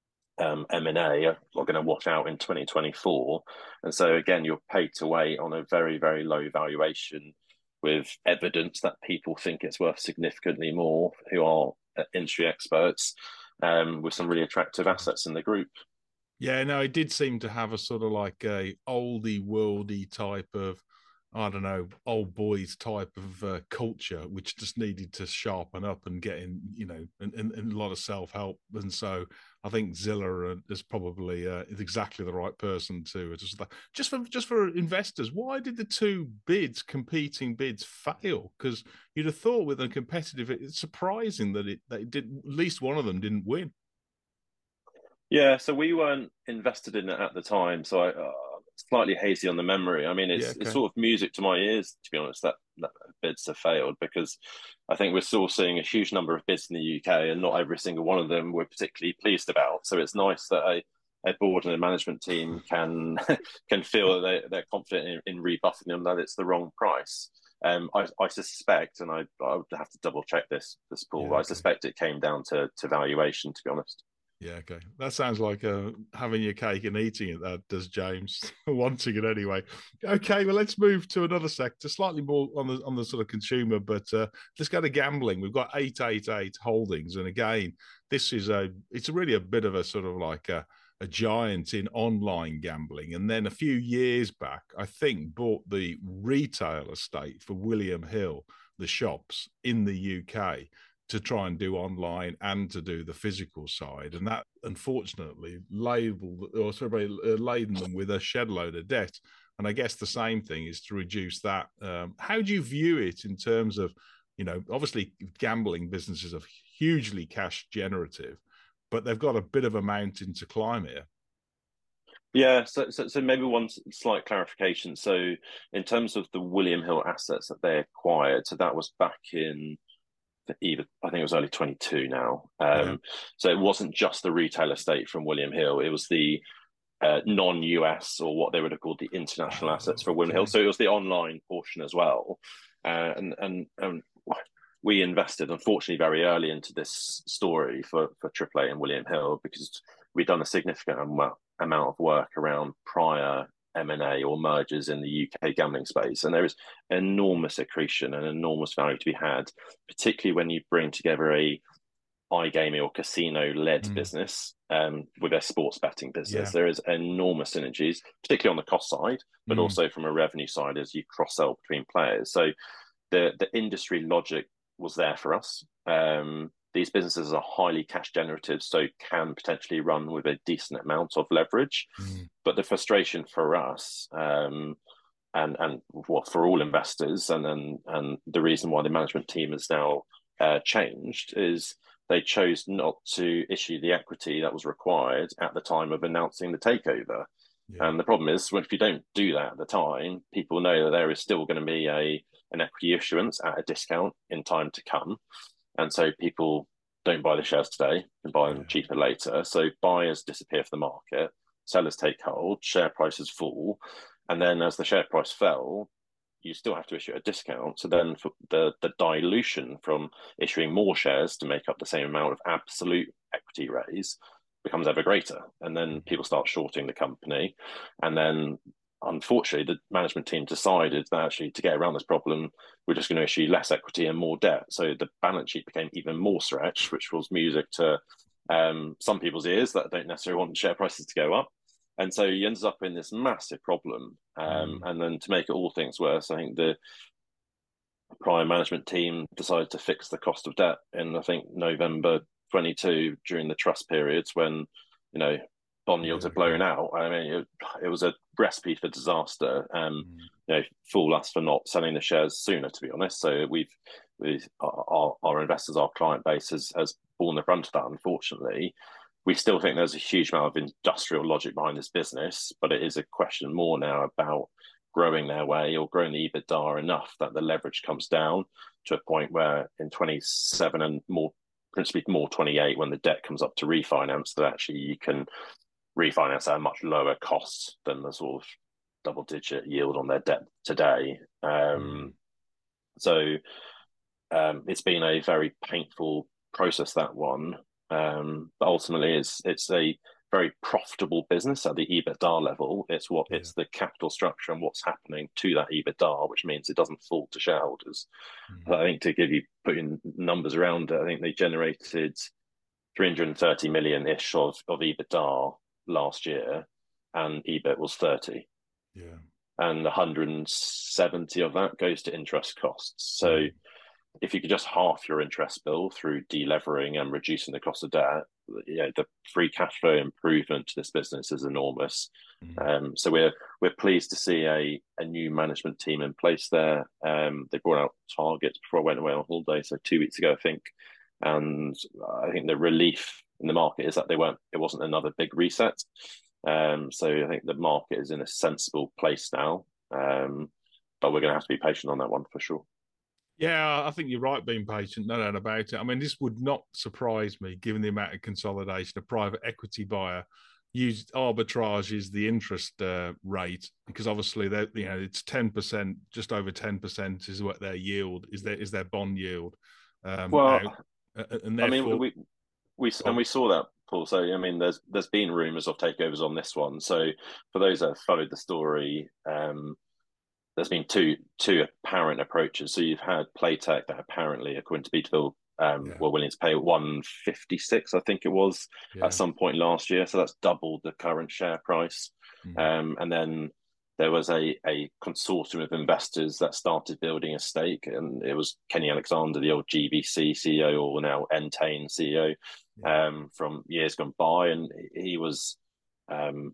Um, M and A are, are going to wash out in twenty twenty-four. And so, again, you're paid to wait on a very, very low valuation with evidence that people think it's worth significantly more, who are industry experts, um, with some really attractive assets in the group. Yeah, no, it did seem to have a sort of like a oldie worldy type of, I don't know, old boys type of uh, culture, which just needed to sharpen up and get in, you know, and, and, and a lot of self-help. And so I think Zilla is probably uh, is exactly the right person to just just for just for investors. Why did the two bids, competing bids, fail? Because you'd have thought with a competitive, it's surprising that it that it did at least one of them didn't win. Yeah, so we weren't invested in it at the time, so I. Uh... slightly hazy on the memory. I mean, it's yeah, okay. it's sort of music to my ears, to be honest, that, that bids have failed, because I think we're still seeing a huge number of bids in the U K, and not every single one of them we're particularly pleased about. So it's nice that a, a board and a management team can can feel that they, they're confident in, in rebuffing them that it's the wrong price. Um, I, I suspect, and I, I would have to double check this, this Paul, yeah, okay. I suspect it came down to, to valuation, to be honest. Yeah, okay. That sounds like uh, having your cake and eating it, that does, James. Wanting it anyway. Okay, well, let's move to another sector, slightly more on the on the sort of consumer, but uh, let's go to gambling. We've got eight eight eight Holdings, and again, this is a, it's really a bit of a sort of like a, a giant in online gambling. And then a few years back, I think, bought the retail estate for William Hill, the shops in the U K, to try and do online and to do the physical side. And that, unfortunately, labeled or sort of laden them with a shed load of debt. And I guess the same thing is to reduce that. Um, how do you view it in terms of, you know, obviously gambling businesses are hugely cash generative, but they've got a bit of a mountain to climb here. Yeah, so, so so maybe one slight clarification. So in terms of the William Hill assets that they acquired, so that was back in either, I think it was early twenty-two now. Um, yeah. So it wasn't just the retail estate from William Hill, it was the uh, non-U S, or what they would have called the international oh, assets for William okay. Hill. So it was the online portion as well. Uh, and, and, and we invested, unfortunately, very early into this story for, for Triple A and William Hill, because we'd done a significant amount, amount of work around prior M and A or mergers in the U K gambling space. And there is enormous accretion and enormous value to be had, particularly when you bring together a iGaming or casino-led mm. business um, with a sports betting business. Yeah. There is enormous synergies, particularly on the cost side, but mm. also from a revenue side as you cross-sell between players. So the, the industry logic was there for us. Um, these businesses are highly cash generative, so can potentially run with a decent amount of leverage. Mm. But the frustration for us, um, and and well, for all investors, and and and the reason why the management team has now uh, changed is they chose not to issue the equity that was required at the time of announcing the takeover. Yeah. And the problem is, well, if you don't do that at the time, people know that there is still going to be a an equity issuance at a discount in time to come. And so people don't buy the shares today and buy them yeah. cheaper later. So buyers disappear from the market, sellers take hold, share prices fall. And then as the share price fell, you still have to issue a discount. So then for the, the dilution from issuing more shares to make up the same amount of absolute equity raise becomes ever greater. And then people start shorting the company. And then unfortunately, the management team decided that actually to get around this problem, we're just going to issue less equity and more debt. So the balance sheet became even more stretched, which was music to um, some people's ears that don't necessarily want share prices to go up. And so he ends up in this massive problem. Um, mm. And then to make it all things worse, I think the prior management team decided to fix the cost of debt in, I think, November twenty-two during the trust periods when, you know, bond yields yeah, are blown yeah. out. I mean, it, it was a recipe for disaster. Um, mm. You know, fool us for not selling the shares sooner, to be honest. So we've, we've our, our investors, our client base has, has borne the brunt of that, unfortunately. We still think there's a huge amount of industrial logic behind this business, but it is a question more now about growing their way or growing the EBITDA enough that the leverage comes down to a point where in twenty-seven and more, principally more twenty-eight, when the debt comes up to refinance, that actually you can refinance at a much lower cost than the sort of double-digit yield on their debt today. Um, mm. So um, it's been a very painful process, that one. Um, but ultimately, it's it's a very profitable business at the EBITDA level. It's what yeah. it's the capital structure and what's happening to that EBITDA, which means it doesn't fall to shareholders. Mm. I think to give you putting numbers around it, I think they generated three hundred thirty million ish of, of EBITDA last year, and E B I T was thirty. Yeah, and one hundred seventy of that goes to interest costs. So. Mm. If you could just half your interest bill through delevering and reducing the cost of debt, you know, the free cash flow improvement to this business is enormous. Mm. Um, so we're we're pleased to see a, a new management team in place there. Um, they brought out targets before I went away on holiday, so two weeks ago, I think. And I think the relief in the market is that they weren't. It wasn't another big reset. Um, so I think the market is in a sensible place now. Um, but we're going to have to be patient on that one for sure. Yeah, I think you're right being patient, no doubt about it. I mean, this would not surprise me, given the amount of consolidation. A private equity buyer used arbitrage as the interest uh, rate, because obviously they, you know, it's ten percent, just over ten percent is what their yield is. Their is their bond yield. Um, well, now, and I mean, we we and we saw that, Paul. So I mean, there's there's been rumours of takeovers on this one. So for those that have followed the story. Um, There's been two two apparent approaches. So you've had Playtech that apparently, according to Beateville, um, yeah. were willing to pay one fifty-six, I think it was, yeah. at some point last year. So that's doubled the current share price. Mm. Um, and then there was a a consortium of investors that started building a stake, and it was Kenny Alexander, the old G B C C E O, or now Entain C E O, yeah. um, from years gone by, and he was. Um,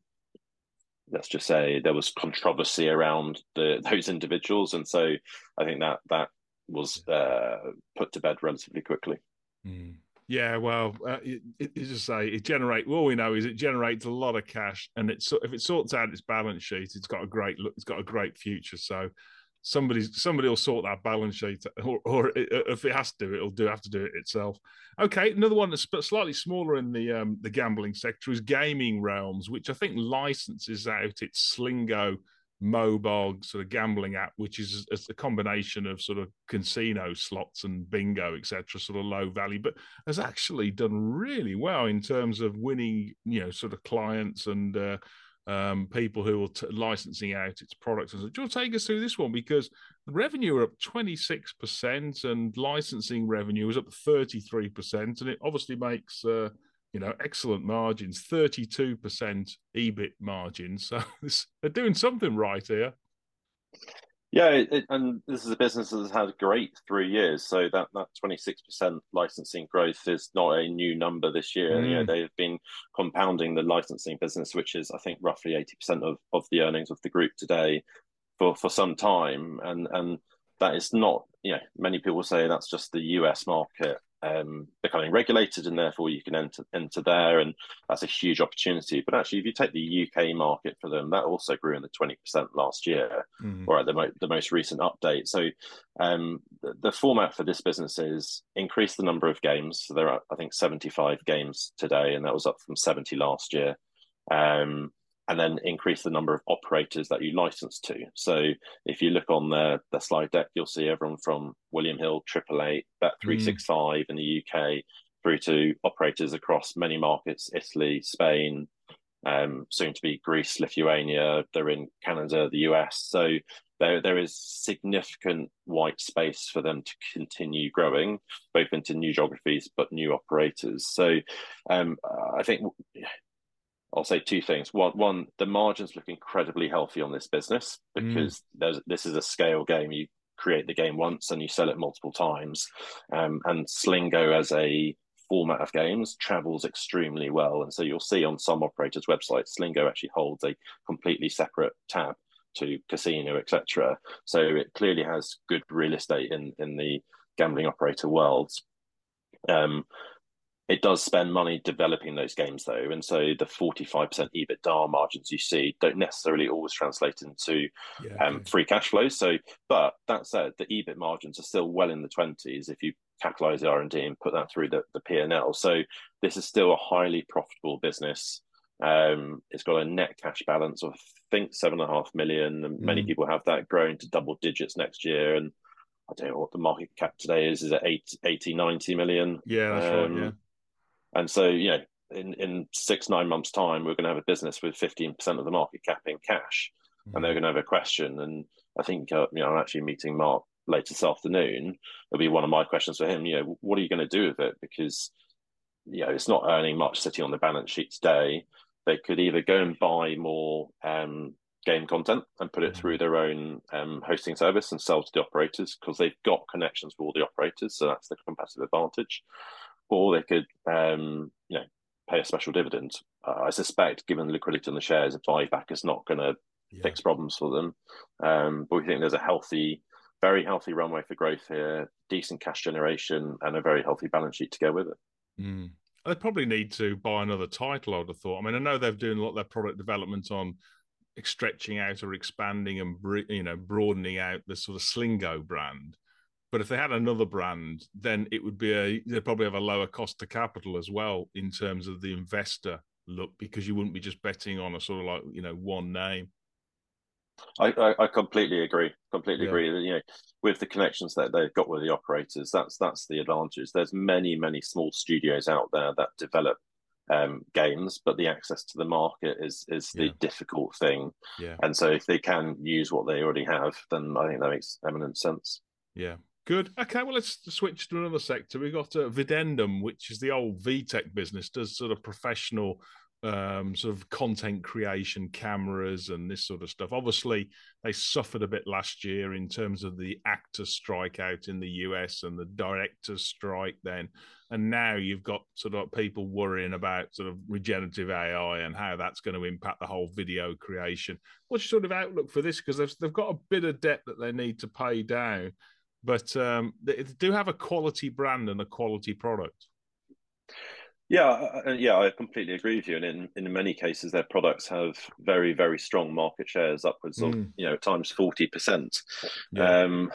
let's just say there was controversy around the, those individuals. And so I think that that was uh, put to bed relatively quickly. Mm. Yeah, well, uh, it, it, it just say it generate. All we know is it generates a lot of cash, and it's if it sorts out its balance sheet, it's got a great look. It's got a great future. So somebody's somebody will sort that balance sheet, or, or if it has to, it'll do have to do it itself. Okay, another one that's slightly smaller in the um, the gambling sector is Gaming Realms, which I think licenses out its Slingo mobile sort of gambling app, which is a combination of sort of casino slots and bingo, et cetera, sort of low value, but has actually done really well in terms of winning, you know, sort of clients and uh, um, people who are t- licensing out its products. Do you want to take us through this one? Because the revenue are up twenty-six percent and licensing revenue is up thirty-three percent, and it obviously makes uh, you know, excellent margins, thirty-two percent E B I T margins. So they're doing something right here. Yeah, it, it- and this is a business that has had great three years. So that that twenty-six percent licensing growth is not a new number this year. You know, Mm. they've been compounding the licensing business, which is I think roughly eighty percent of, of the earnings of the group today for, for some time. And and that is not, you know, many people say that's just the U S market um, becoming regulated and therefore you can enter enter there, and that's a huge opportunity. But actually, if you take the U K market for them, that also grew in the twenty percent last year, Mm. or at the, mo- the most recent update. So um, the, the format for this business is increase the number of games. So there are, I think, seventy-five games today, and that was up from seventy last year. Um, and then increase the number of operators that you license to. So if you look on the, the slide deck, you'll see everyone from William Hill, Triple Eight, Bet three Mm. sixty-five in the U K, through to operators across many markets, Italy, Spain, um, soon to be Greece, Lithuania. They're in Canada, the U S. So there, there is significant white space for them to continue growing, both into new geographies but new operators. So um, I think I'll say two things. One, one, the margins look incredibly healthy on this business Mm. because there's this is a scale game. You create the game once and you sell it multiple times. Um, and Slingo as a format of games travels extremely well. And so you'll see on some operators' websites, Slingo actually holds a completely separate tab to casino, et cetera. So it clearly has good real estate in in the gambling operator world. Um, it does spend money developing those games though, and so the forty-five percent EBITDA margins you see don't necessarily always translate into Yeah. um, Okay. free cash flow. So, but that said, the EBIT margins are still well in the twenties if you capitalize the R and D and put that through the, the P and L. So this is still a highly profitable business. Um, it's got a net cash balance of I think seven and a half million, and many Mm. people have that growing to double digits next year. And I don't know what the market cap today is, is it eighty, eighty, ninety million? Yeah, that's right. Yeah. Um, and so, you know, in, in six, nine months' time, we're going to have a business with fifteen percent of the market cap in cash, and they're Mm. going to have a question. And I think, uh, you know, I'm actually meeting Mark later this afternoon. It'll be one of my questions for him. You know, what are you going to do with it? Because, you know, it's not earning much sitting on the balance sheet today. They could either go and buy more um, game content and put it through Mm. their own um, hosting service and sell to the operators because they've got connections with all the operators. So that's the competitive advantage, or they could, um, you know, pay a special dividend. Uh, I suspect, given the liquidity on the shares, a buyback is not going to Yeah. fix problems for them. Um, but we think there's a healthy, very healthy runway for growth here, decent cash generation, and a very healthy balance sheet to go with it. Mm. They probably need to buy another title, I'd have thought. I mean, I know they're doing a lot of their product development on stretching out or expanding and, you know, broadening out the sort of Slingo brand. But if they had another brand, then it would be a, they'd probably have a lower cost to capital as well in terms of the investor look, because you wouldn't be just betting on a sort of like, you know, one name. I, I, I completely agree. Completely Yeah. agree. You know, with the connections that they've got with the operators, that's that's the advantage. There's many many small studios out there that develop um, games, but the access to the market is is Yeah. the difficult thing. Yeah. And so, if they can use what they already have, then I think that makes eminent sense. Yeah. Good. Okay, well, let's switch to another sector. We've got uh, Videndum, which is the old V TEC business, does sort of professional um, sort of content creation, cameras, and this sort of stuff. Obviously, they suffered a bit last year in terms of the actors' strike out in the U S and the directors' strike then. And now you've got sort of people worrying about sort of regenerative A I and how that's going to impact the whole video creation. What's your sort of outlook for this? Because they've, they've got a bit of debt that they need to pay down, but um, they do have a quality brand and a quality product. Yeah, uh, yeah, I completely agree with you. And in, in many cases, their products have very, very strong market shares, upwards of Mm. you know times forty percent. Yeah. Um,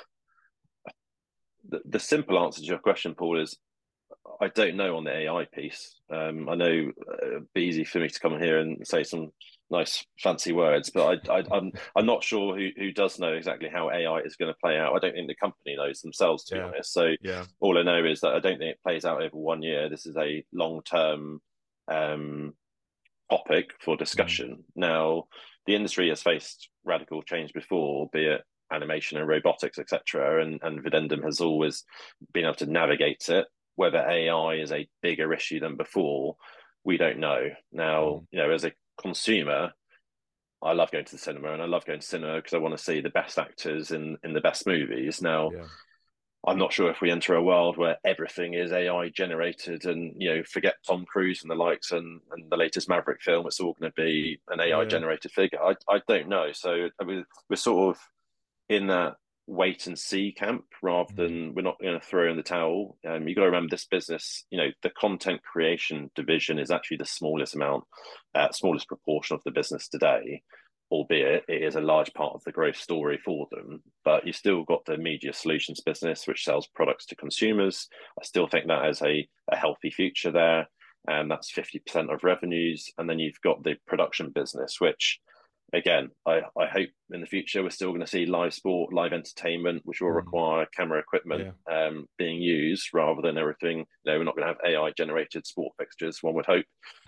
the, the simple answer to your question, Paul, is I don't know on the A I piece. Um, I know uh, it'd be easy for me to come here and say some nice fancy words, but I, I, I'm I'm not sure who, who does know exactly how A I is going to play out. I don't think the company knows themselves, to be Yeah. honest. So Yeah. all I know is that I don't think it plays out over one year. This is a long term um, topic for discussion. Mm. Now, the industry has faced radical change before, be it animation and robotics, et cetera, and, and Videndum has always been able to navigate it. Whether A I is a bigger issue than before, we don't know. Now, Mm. you know, as a consumer, I love going to the cinema, and I love going to cinema because I want to see the best actors in in the best movies. Now, Yeah. I'm not sure if we enter a world where everything is A I generated, and you know, forget Tom Cruise and the likes, and, and the latest Maverick film, it's all going to be an A I Yeah. generated figure. I I don't know. So I mean, we're sort of in that wait and see camp rather than we're not going to throw in the towel. Um, you got to remember this business, you know, the content creation division is actually the smallest amount, uh, smallest proportion of the business today, albeit it is a large part of the growth story for them. But you still got the media solutions business, which sells products to consumers. I still think that has a, a healthy future there. And that's fifty percent of revenues. And then you've got the production business, which again, I, I hope in the future we're still going to see live sport, live entertainment, which will Mm. require camera equipment Yeah. um, being used rather than everything. You know, we're not going to have A I generated sport fixtures, one would hope.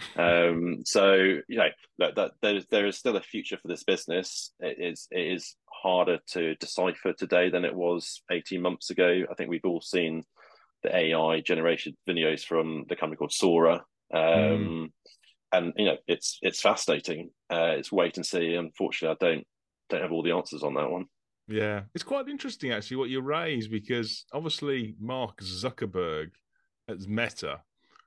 Um, so, you know, that, that there, there is still a future for this business. It is, it is harder to decipher today than it was eighteen months ago. I think we've all seen the A I generated videos from the company called Sora. Um, Mm. and you know, it's it's fascinating. Uh, it's wait and see. Unfortunately, I don't don't have all the answers on that one. Yeah, it's quite interesting actually what you raise, because obviously Mark Zuckerberg as Meta,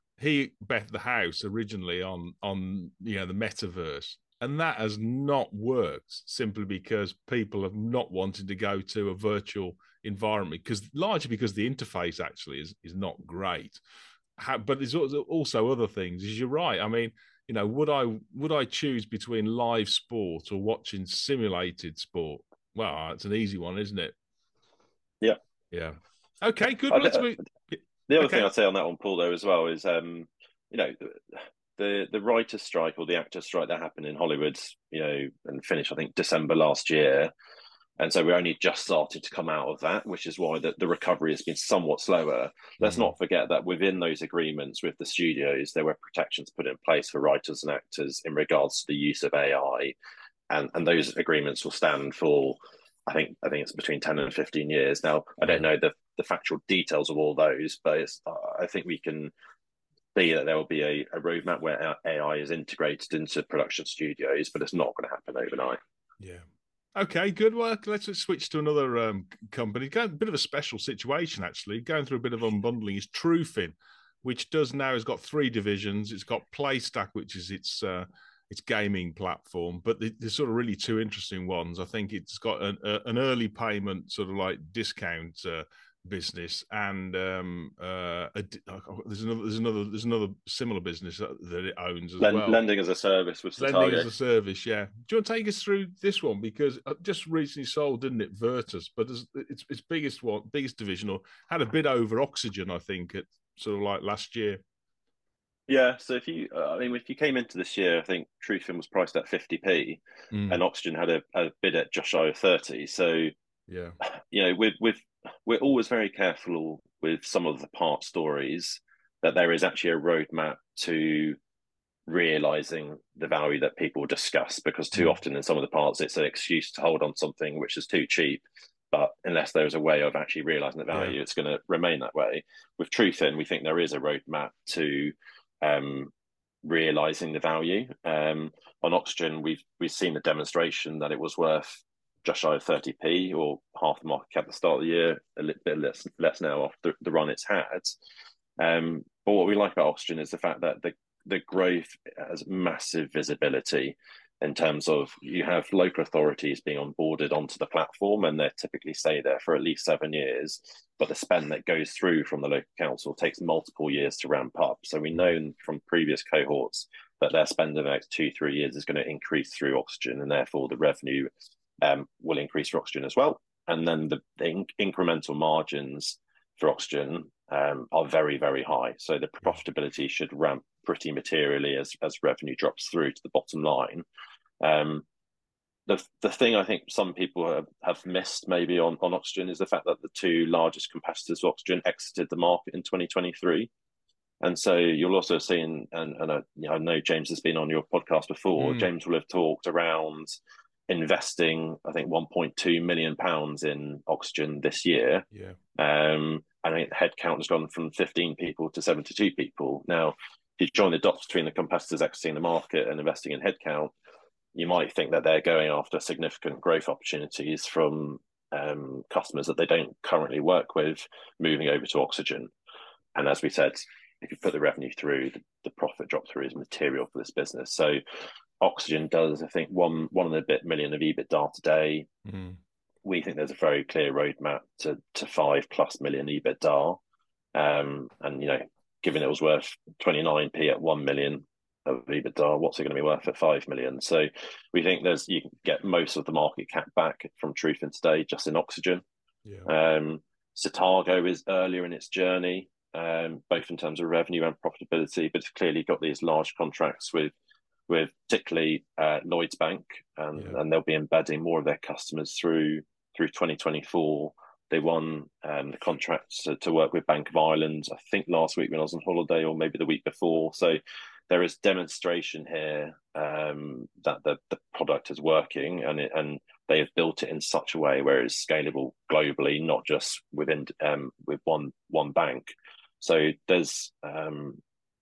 he bet the house originally on on you know the metaverse, and that has not worked simply because people have not wanted to go to a virtual environment, because largely because the interface actually is is not great. How, but there's also other things. As you're right, I mean, you know, would I would I choose between live sport or watching simulated sport? Well, it's an easy one, isn't it? Yeah, yeah. Okay, good. I Well, th- let's move. the other Okay. thing I'd say on that one, Paul, though, as well, is um, you know, the the writer's strike or the actor's strike that happened in Hollywood, you know, and finished I think December last year. And so we're only just starting to come out of that, which is why the, the recovery has been somewhat slower. Let's Mm. not forget that within those agreements with the studios, there were protections put in place for writers and actors in regards to the use of A I. And, and those agreements will stand for, I think, I think it's between ten and fifteen years. Now, I don't Yeah. know the, the factual details of all those, but it's, I think we can see that there will be a, a roadmap where A I is integrated into production studios, but it's not going to happen overnight. Yeah. Okay, good work. Let's switch to another um, company. A bit of a special situation, actually. Going through a bit of unbundling is Trufin, which does now has got three divisions. It's got PlayStack, which is its uh, its gaming platform, but there's sort of really two interesting ones. I think it's got an, uh, an early payment sort of like discount uh, business, and um, uh, a, there's another there's another there's another similar business that, that it owns as Lend, well. Lending as a service with Lending Cettago. as a service, yeah. Do you want to take us through this one, because it just recently sold, didn't it, Virtus? But its its biggest one, biggest division, or had a bid over Oxygen, I think, at sort of like last year. Yeah, so if you, uh, I mean, if you came into this year, I think Trufin was priced at fifty p, mm. and Oxygen had a, a bid at just shy of thirty. So, yeah, you know, with with we're always very careful with some of the part stories that there is actually a roadmap to realizing the value that people discuss, because too mm. often in some of the parts it's an excuse to hold on something which is too cheap. But unless there's a way of actually realizing the value, yeah. it's going to remain that way. With Trufin, we think there is a roadmap to um, realizing the value. Um, on Oxygen, we've we've seen the demonstration that it was worth just shy of thirty p, or half the market cap at the start of the year, a little bit less, less now after the run it's had. Um, but what we like about Oxygen is the fact that the the growth has massive visibility in terms of you have local authorities being onboarded onto the platform, and they typically stay there for at least seven years. But the spend that goes through from the local council takes multiple years to ramp up. So we know from previous cohorts that their spend in the next two, three years is going to increase through Oxygen, and therefore the revenue um, will increase for Oxygen as well. And then the, the in- incremental margins for Oxygen um, are very, very high. So the profitability should ramp pretty materially as, as revenue drops through to the bottom line. Um, the the thing I think some people have, have missed maybe on, on Oxygen is the fact that the two largest competitors of Oxygen exited the market in twenty twenty-three. And so you'll also see, in, and, and I, you know, I know James has been on your podcast before, mm. James will have talked around investing, I think, one point two million pounds in Oxygen this year. Yeah. Um, and I think headcount has gone from fifteen people to seventy-two people. Now, if you join the dots between the competitors exiting the market and investing in headcount, you might think that they're going after significant growth opportunities from um, customers that they don't currently work with, moving over to Oxygen. And as we said, if you put the revenue through, the, the profit drop through is material for this business. So Oxygen does, I think, one one and a bit million of EBITDA today. Mm. We think there's a very clear roadmap to to five plus million EBITDA. Um, and you know, given it was worth twenty-nine p at one million of EBITDA, what's it going to be worth at five million? So we think there's you can get most of the market cap back from Trufin today just in Oxygen. Yeah. Um, Satago is earlier in its journey, um, both in terms of revenue and profitability, but it's clearly got these large contracts with with particularly uh, Lloyds Bank, and, yeah. and they'll be embedding more of their customers through through twenty twenty-four. They won um, the contract to, to work with Bank of Ireland, I think last week when I was on holiday, or maybe the week before. So there is demonstration here um, that the, the product is working, and it, and they have built it in such a way where it's scalable globally, not just within um, with one one bank. So there's um,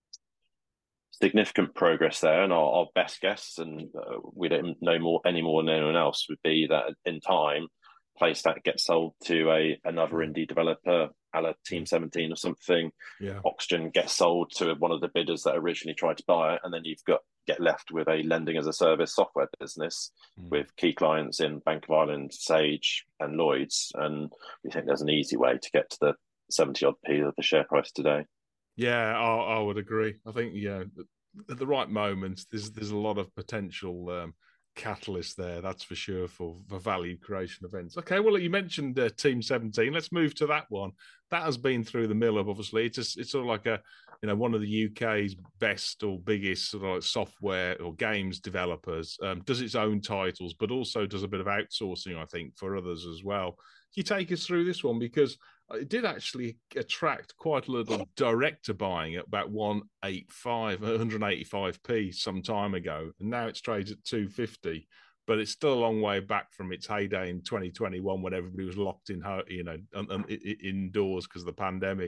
significant progress there, and our, our best guess, and uh, we don't know more any more than anyone else, would be that in time, PlayStat gets sold to a another indie developer, a la Team seventeen or something. Yeah. Oxygen gets sold to one of the bidders that originally tried to buy it, and then you've got get left with a lending as a service software business mm. with key clients in Bank of Ireland, Sage, and Lloyds. And we think there's an easy way to get to the seventy odd p of the share price today. Yeah, I, I would agree. I think yeah, at the right moment, there's there's a lot of potential um, catalyst there. That's for sure for, for value creation events. Okay, well you mentioned uh, Team seventeen. Let's move to that one. That has been through the mill. Obviously, it's just, it's sort of like a you know one of the U K's best or biggest sort of like software or games developers. Um, does its own titles, but also does a bit of outsourcing, I think, for others as well. Can you take us through this one, because it did actually attract quite a little director buying at about one eighty-five, one eighty-five p some time ago, and now it's traded at two fifty. But it's still a long way back from its heyday in twenty twenty-one when everybody was locked in, you know, indoors because of the pandemic.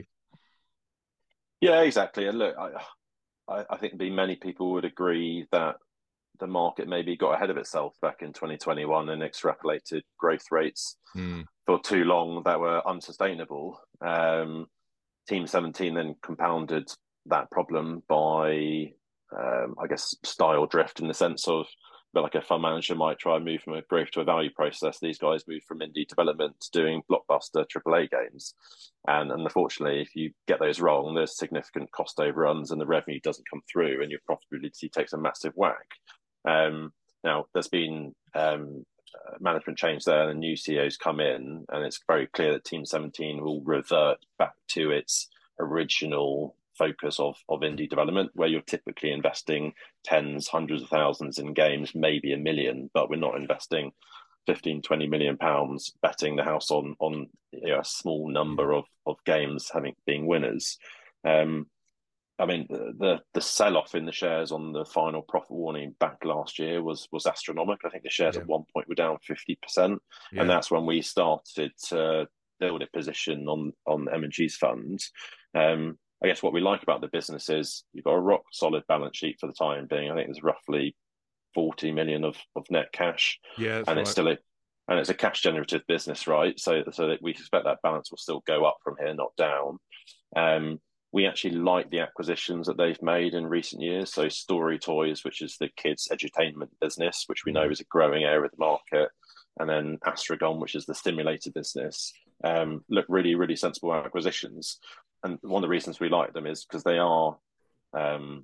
Yeah, exactly. And look, I, I think many people would agree that the market maybe got ahead of itself back in twenty twenty-one and extrapolated growth rates mm. for too long that were unsustainable. Um, Team seventeen then compounded that problem by, um, I guess, style drift, in the sense of, but like a fund manager might try and move from a growth to a value process. These guys move from indie development to doing blockbuster triple A games. And, and unfortunately, if you get those wrong, there's significant cost overruns and the revenue doesn't come through and your profitability takes a massive whack. Um, now, there's been um, uh, management change there, and new C E Os come in, and it's very clear that Team seventeen will revert back to its original focus of, of indie development, where you're typically investing tens, hundreds of thousands in games, maybe a million, but we're not investing fifteen, twenty million pounds betting the house on on you know, a small number of, of games having being winners. Um, I mean, the the sell-off in the shares on the final profit warning back last year was was astronomical. I think the shares yeah. at one point were down fifty percent. Yeah. And that's when we started to build a position on, on M and G's funds. Um, I guess what we like about the business is you've got a rock solid balance sheet for the time being. I think there's roughly forty million of, of net cash. Yeah, and right. it's still a and it's a cash generative business, right? So so that we expect that balance will still go up from here, not down. Um, we actually like the acquisitions that they've made in recent years. So Story Toys, which is the kids' edutainment business, which we know is a growing area of the market, and then Astragon, which is the simulator business, um, look really, really sensible acquisitions. And one of the reasons we like them is because they are, um,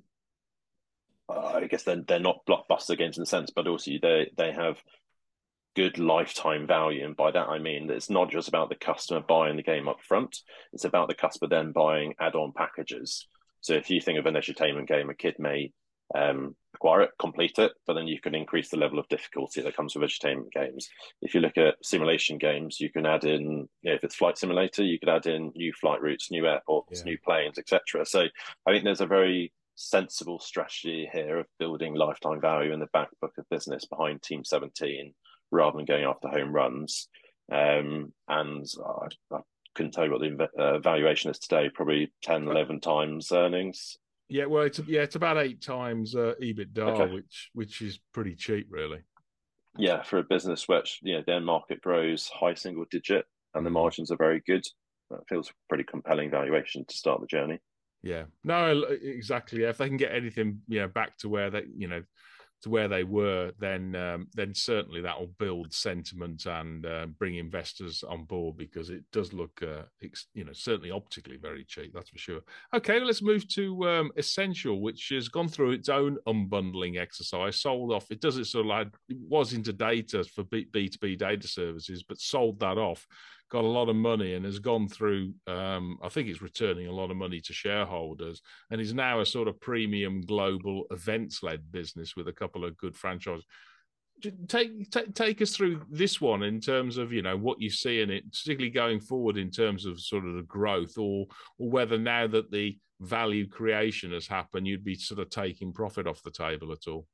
uh, I guess they're, they're not blockbuster games in a sense, but also they they have good lifetime value. And by that I mean that it's not just about the customer buying the game up front, it's about the customer then buying add-on packages. So if you think of an entertainment game, a kid may um, acquire it, complete it, but then you can increase the level of difficulty that comes with entertainment games. If you look at simulation games, you can add in, you know, if it's flight simulator, you could add in new flight routes, new airports, yeah. new planes, et cetera. So I think there's a very sensible strategy here of building lifetime value in the back book of business behind Team seventeen, rather than going after home runs. Um, and I, I couldn't tell you what the uh, valuation is today, probably ten, eleven times earnings. Yeah, well, it's yeah, it's about eight times uh, EBITDA, Okay. which which is pretty cheap, really. Yeah, for a business which, you know, their market grows high single digit and the Mm. margins are very good, that feels a pretty compelling valuation to start the journey. Yeah, no, exactly. Yeah. If they can get anything, you know, back to where they, you know, to where they were, then um, then certainly that will build sentiment and uh, bring investors on board, because it does look, uh, you know, certainly optically very cheap. That's for sure. Okay, well, let's move to um, Ascential, which has gone through its own unbundling exercise, sold off. It does it sort of like it was into data for B two B data services, but sold that off. Got a lot of money and has gone through, um, I think it's returning a lot of money to shareholders, and is now a sort of premium global events-led business with a couple of good franchises. Take, take take us through this one in terms of, you know, what you see in it, particularly going forward in terms of sort of the growth, or or whether now that the value creation has happened, you'd be sort of taking profit off the table at all.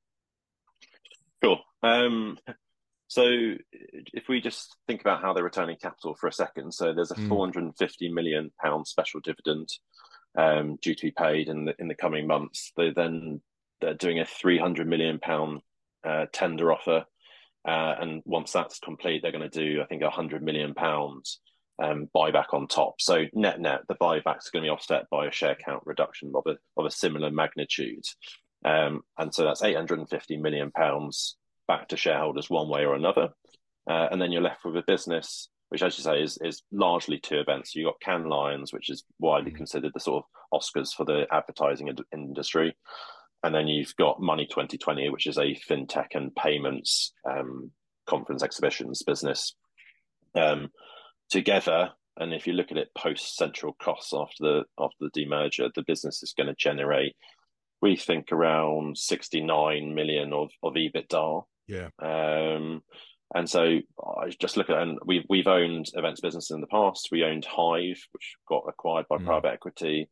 Cool. Um, So if we just think about how they're returning capital for a second, so there's a Mm. four hundred fifty million pound special dividend um, due to be paid in the in the coming months. They then they're doing a three hundred million pound uh, tender offer, uh, and once that's complete, they're going to do, I think, a hundred million pounds um, buyback on top. So net net, the buyback is going to be offset by a share count reduction of a of a similar magnitude, um, and so that's eight hundred fifty million pounds back to shareholders one way or another. Uh, and then you're left with a business which, as you say, is is largely two events. You've got Cannes Lions, which is widely mm. considered the sort of Oscars for the advertising ind- industry. And then you've got Money twenty twenty, which is a fintech and payments um, conference exhibitions business. Um, together, and if you look at it post central costs after the after the demerger, the business is going to generate, we think, around sixty-nine million of, of EBITDA. Yeah. Um, and so I just look at, and we've we've owned events business in the past. We owned Hive, which got acquired by mm. private equity.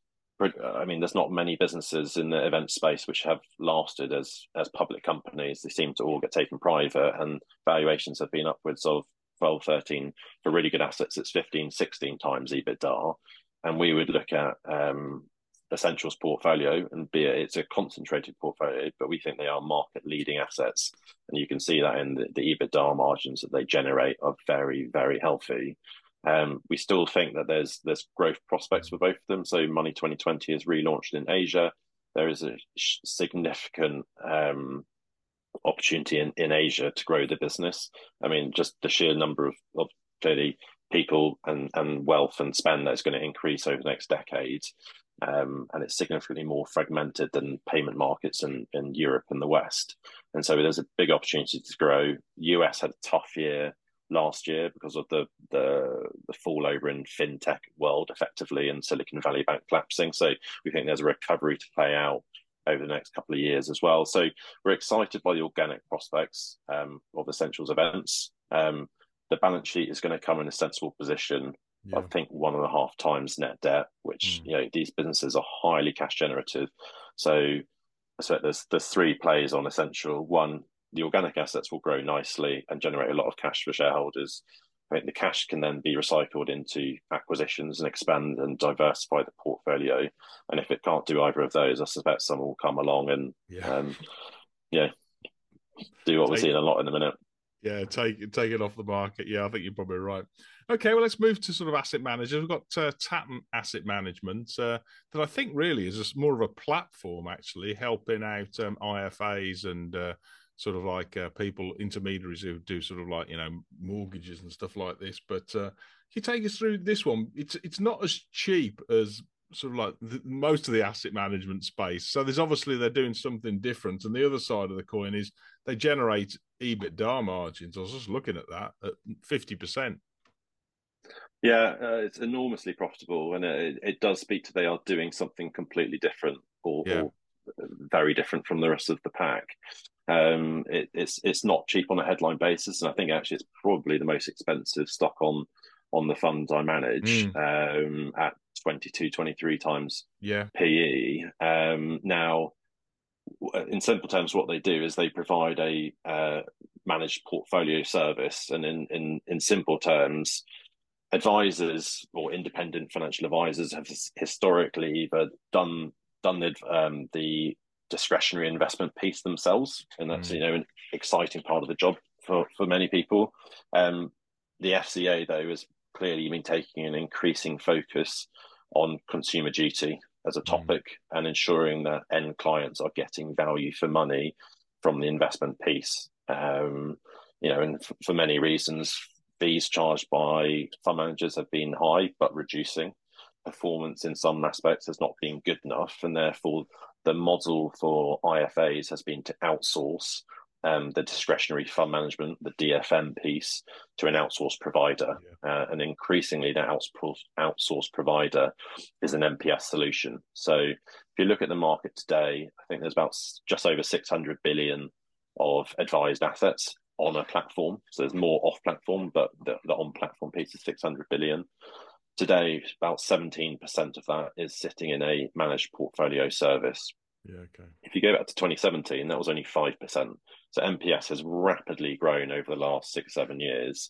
I mean, there's not many businesses in the event space which have lasted as as public companies. They seem to all get taken private, and valuations have been upwards of twelve, thirteen. For really good assets, it's fifteen, sixteen times EBITDA. And we would look at um, Ascential's portfolio, and be it it's a concentrated portfolio, but we think they are market leading assets, and you can see that in the, the EBITDA margins that they generate are very, very healthy. Um, we still think that there's there's growth prospects for both of them. So Money twenty twenty is relaunched in Asia. There is a significant um, opportunity in, in Asia to grow the business. I mean, just the sheer number of, of clearly people and, and wealth and spend that's going to increase over the next decade. Um, and it's significantly more fragmented than payment markets in, in Europe and the West. And so there's a big opportunity to grow. U S had a tough year last year because of the, the the fall over in fintech world, effectively, and Silicon Valley Bank collapsing. So we think there's a recovery to play out over the next couple of years as well. So we're excited by the organic prospects um, of Ascential's events. Um, the balance sheet is going to come in a sensible position. Yeah. I think one and a half times net debt, which mm. you know, these businesses are highly cash generative. So, so there's there's three plays on Ascential. One, the organic assets will grow nicely and generate a lot of cash for shareholders. I think the cash can then be recycled into acquisitions and expand and diversify the portfolio. And if it can't do either of those, I suspect someone will come along and yeah, um, yeah do what take, we're seeing a lot in a minute. Yeah, take take it off the market. Yeah, I think you're probably right. Okay, well, let's move to sort of asset managers. We've got uh, Tatton Asset Management uh, that I think really is just more of a platform, actually, helping out um, I F As and uh, sort of like uh, people, intermediaries who do sort of like, you know, mortgages and stuff like this. But uh, can you take us through this one? It's it's not as cheap as sort of like the, most of the asset management space. So there's obviously they're doing something different. And the other side of the coin is they generate EBITDA margins. I was just looking at that at fifty percent. Yeah, uh, it's enormously profitable, and it, it does speak to they are doing something completely different or, yeah. or very different from the rest of the pack. Um, it, it's it's not cheap on a headline basis, and I think actually it's probably the most expensive stock on on the funds I manage mm. um, at twenty-two, twenty-three times yeah. P E. Um, now, in simple terms, what they do is they provide a uh, managed portfolio service, and in in in simple terms, advisors or independent financial advisors have historically either done done the, um, the discretionary investment piece themselves, and that's mm. you know an exciting part of the job for, for many people. Um, the F C A, though, has clearly been taking an increasing focus on consumer duty as a topic mm. and ensuring that end clients are getting value for money from the investment piece. Um, you know, and f- for many reasons, fees charged by fund managers have been high, but reducing. Performance in some aspects has not been good enough, and therefore the model for I F As has been to outsource um, the discretionary fund management, the D F M piece, to an outsourced provider. Yeah. Uh, and increasingly, that outsourced provider is an M P S solution. So if you look at the market today, I think there's about just over six hundred billion of advised assets on a platform. So there's more off platform, but the, the on platform piece is six hundred billion. Today, about seventeen percent of that is sitting in a managed portfolio service. Yeah, okay. If you go back to twenty seventeen, that was only five percent. So M P S has rapidly grown over the last six, seven years.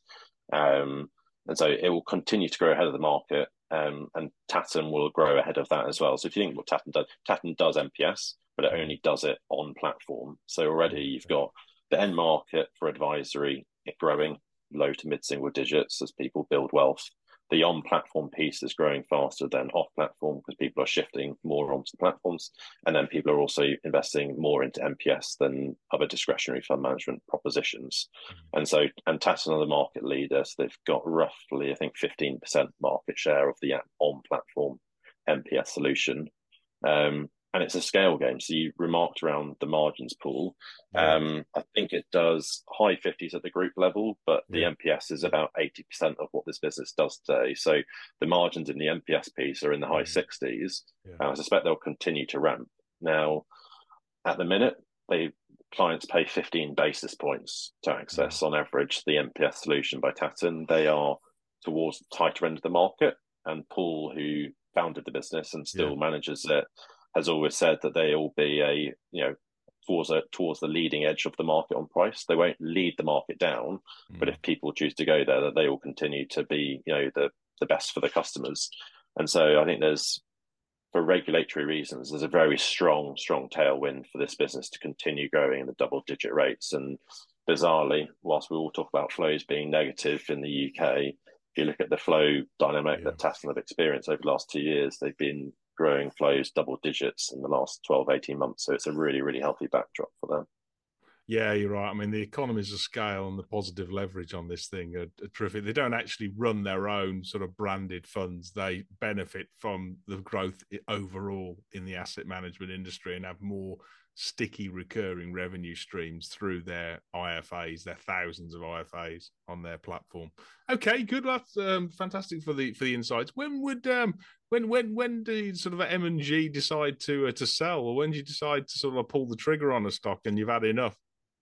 Um, and so it will continue to grow ahead of the market, um, and Tatton will grow ahead of that as well. So if you think what Tatton does, Tatton does M P S, but it only does it on platform. So already okay. you've got the end market for advisory growing low to mid-single digits as people build wealth. The on-platform piece is growing faster than off-platform because people are shifting more onto the platforms. And then people are also investing more into M P S than other discretionary fund management propositions. Mm-hmm. And so, and Tatton are the market leader. So they've got roughly, I think, fifteen percent market share of the on-platform M P S solution. Um, and it's a scale game. So you remarked around the margins pool. Yeah. Um, I think it does high fifties at the group level, but the yeah. M P S is about eighty percent of what this business does today. So the margins in the M P S piece are in the high mm. sixties. Yeah. And I suspect they'll continue to ramp. Now, at the minute, they clients pay fifteen basis points to access mm. on average the M P S solution by Tatton. They are towards the tighter end of the market. And Paul, who founded the business and still yeah. manages it, has always said that they will be a, you know, towards a, towards the leading edge of the market on price. They won't lead the market down, mm. but if people choose to go there, that they will continue to be, you know, the, the best for the customers. And so I think there's, for regulatory reasons, there's a very strong, strong tailwind for this business to continue growing in the double digit rates. And bizarrely, whilst we all talk about flows being negative in the U K, if you look at the flow dynamic yeah. that Tatton have experienced over the last two years, they've been growing flows double digits in the last twelve, eighteen months. So it's a really, really healthy backdrop for them. Yeah, you're right. I mean, the economies of scale and the positive leverage on this thing are, are terrific. They don't actually run their own sort of branded funds. They benefit from the growth overall in the asset management industry and have more sticky recurring revenue streams through their I F As, their thousands of I F As on their platform. Okay, good. That's um, fantastic for the for the insights. When would um when when when do sort of M and G decide to uh, to sell, or when do you decide to sort of pull the trigger on a stock and you've had enough?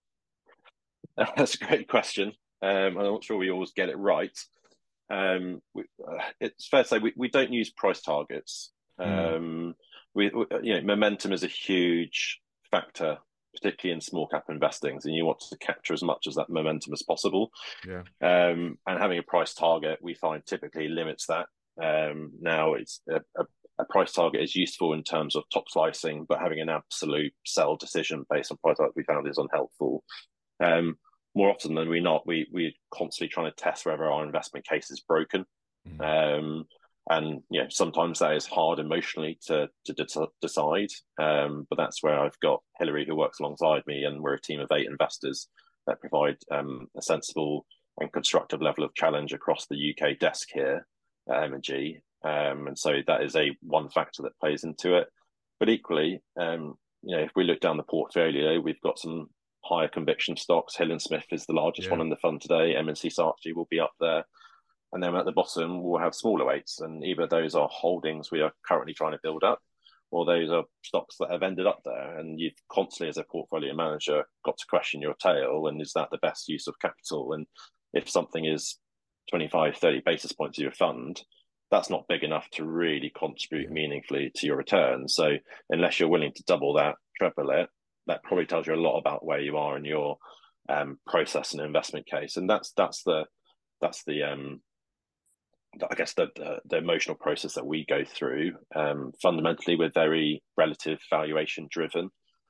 That's a great question. Um, I'm not sure we always get it right. Um, we, uh, it's fair to say we, we don't use price targets. Um, mm. we, we you know momentum is a huge factor, particularly in small cap investings, and you want to capture as much of that momentum as possible. Yeah. Um, and having a price target, we find typically limits that. Um, now, it's a, a, a price target is useful in terms of top slicing, but having an absolute sell decision based on price target we found is unhelpful. Um, more often than we not, we we're constantly trying to test whether our investment case is broken. Mm. Um, And you know, sometimes that is hard emotionally to to de- decide. Um, but that's where I've got Hilary, who works alongside me, and we're a team of eight investors that provide um, a sensible and constructive level of challenge across the U K desk here at M and G. Um, and so that is a one factor that plays into it. But equally, um, you know, if we look down the portfolio, we've got some higher conviction stocks. Hill and Smith is the largest yeah. one in the fund today. M and C Saatchi will be up there. And then at the bottom, we'll have smaller weights. And either those are holdings we are currently trying to build up, or those are stocks that have ended up there. And you've constantly, as a portfolio manager, got to question your tail. And is that the best use of capital? And if something is twenty-five, thirty basis points of your fund, that's not big enough to really contribute yeah. meaningfully to your return. So unless you're willing to double that, triple it, that probably tells you a lot about where you are in your um, process and investment case. And that's that's the that's the um, I guess the, the the emotional process that we go through. Um, fundamentally, we're very relative valuation driven,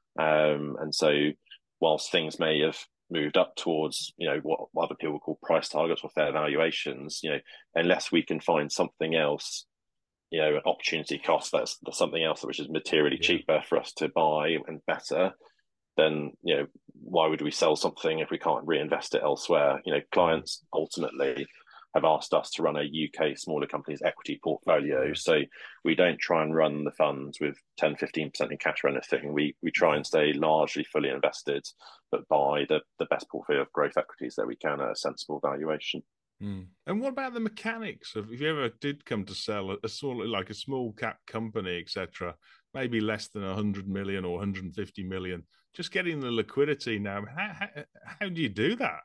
um, and so whilst things may have moved up towards, you know, what other people call price targets or fair valuations, you know, unless we can find something else, you know, an opportunity cost that's, that's something else which is materially yeah. cheaper for us to buy and better, then, you know, why would we sell something if we can't reinvest it elsewhere? You know, clients ultimately have asked us to run a U K smaller companies equity portfolio. So we don't try and run the funds with ten, fifteen percent in cash or anything. We we try and stay largely fully invested, but buy the, the best portfolio of growth equities that we can at a sensible valuation. Mm. And what about the mechanics of if you ever did come to sell a, a sort of like a small cap company, et cetera, maybe less than one hundred million or one hundred fifty million, just getting the liquidity now, how, how, how do you do that?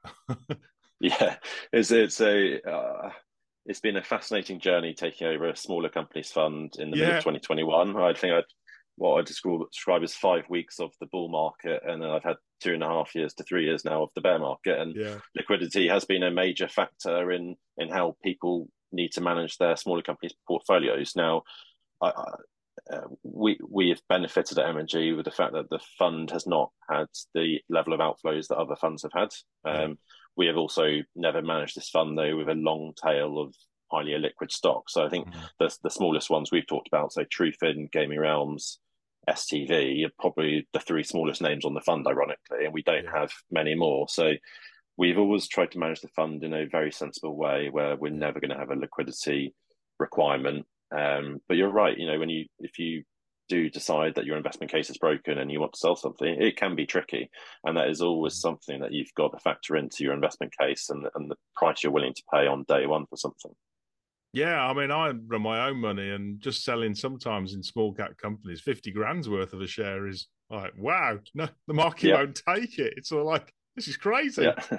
Yeah, it's it's a uh, it's been a fascinating journey taking over a smaller companies fund in the yeah. middle of twenty twenty-one. I think I'd what I describe, describe as five weeks of the bull market, and then I've had two and a half years to three years now of the bear market. And yeah. liquidity has been a major factor in in how people need to manage their smaller companies' portfolios. Now, I, I, uh, we we have benefited at M and G with the fact that the fund has not had the level of outflows that other funds have had. Um, yeah. We have also never managed this fund, though, with a long tail of highly illiquid stocks. So I think mm-hmm. the, the smallest ones we've talked about, so Trufin, Gaming Realms, S T V, are probably the three smallest names on the fund, ironically, and we don't yeah. have many more. So we've always tried to manage the fund in a very sensible way where we're never going to have a liquidity requirement. Um, but you're right, you know, when you if you do decide that your investment case is broken and you want to sell something, it can be tricky. And that is always something that you've got to factor into your investment case and, and the price you're willing to pay on day one for something. Yeah, I mean, I run my own money, and just selling sometimes in small cap companies, fifty grand's worth of a share is like, wow, no, the market yeah. won't take it. It's all like, this is crazy. Yeah.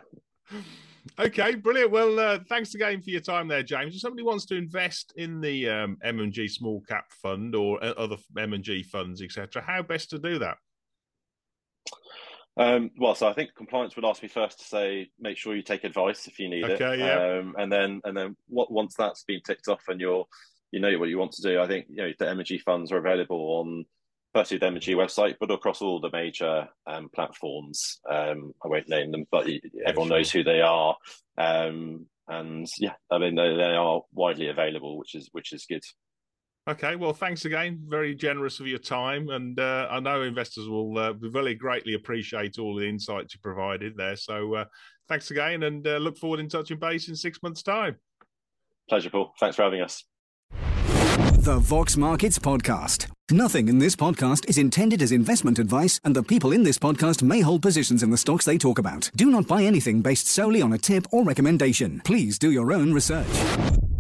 Okay, brilliant. Well, uh, thanks again for your time there, James. If somebody wants to invest in the um, M and G Small Cap Fund or other M and G funds, et cetera, how best to do that? Um, well, so I think compliance would ask me first to say, make sure you take advice if you need okay, it. Yeah. Um, and then, and then what, once that's been ticked off and you're, you know what you want to do, I think, you know, the M and G funds are available on, firstly, the M and G website, but across all the major um, platforms. Um, I won't name them, but everyone yeah, sure. knows who they are. Um, and yeah, I mean, they, they are widely available, which is which is good. Okay, well, thanks again. Very generous of your time. And uh, I know investors will uh, really greatly appreciate all the insights you provided there. So uh, thanks again, and uh, look forward in touching base in six months' time. Pleasure, Paul. Thanks for having us. The Vox Markets Podcast. Nothing in this podcast is intended as investment advice, and the people in this podcast may hold positions in the stocks they talk about. Do not buy anything based solely on a tip or recommendation. Please do your own research.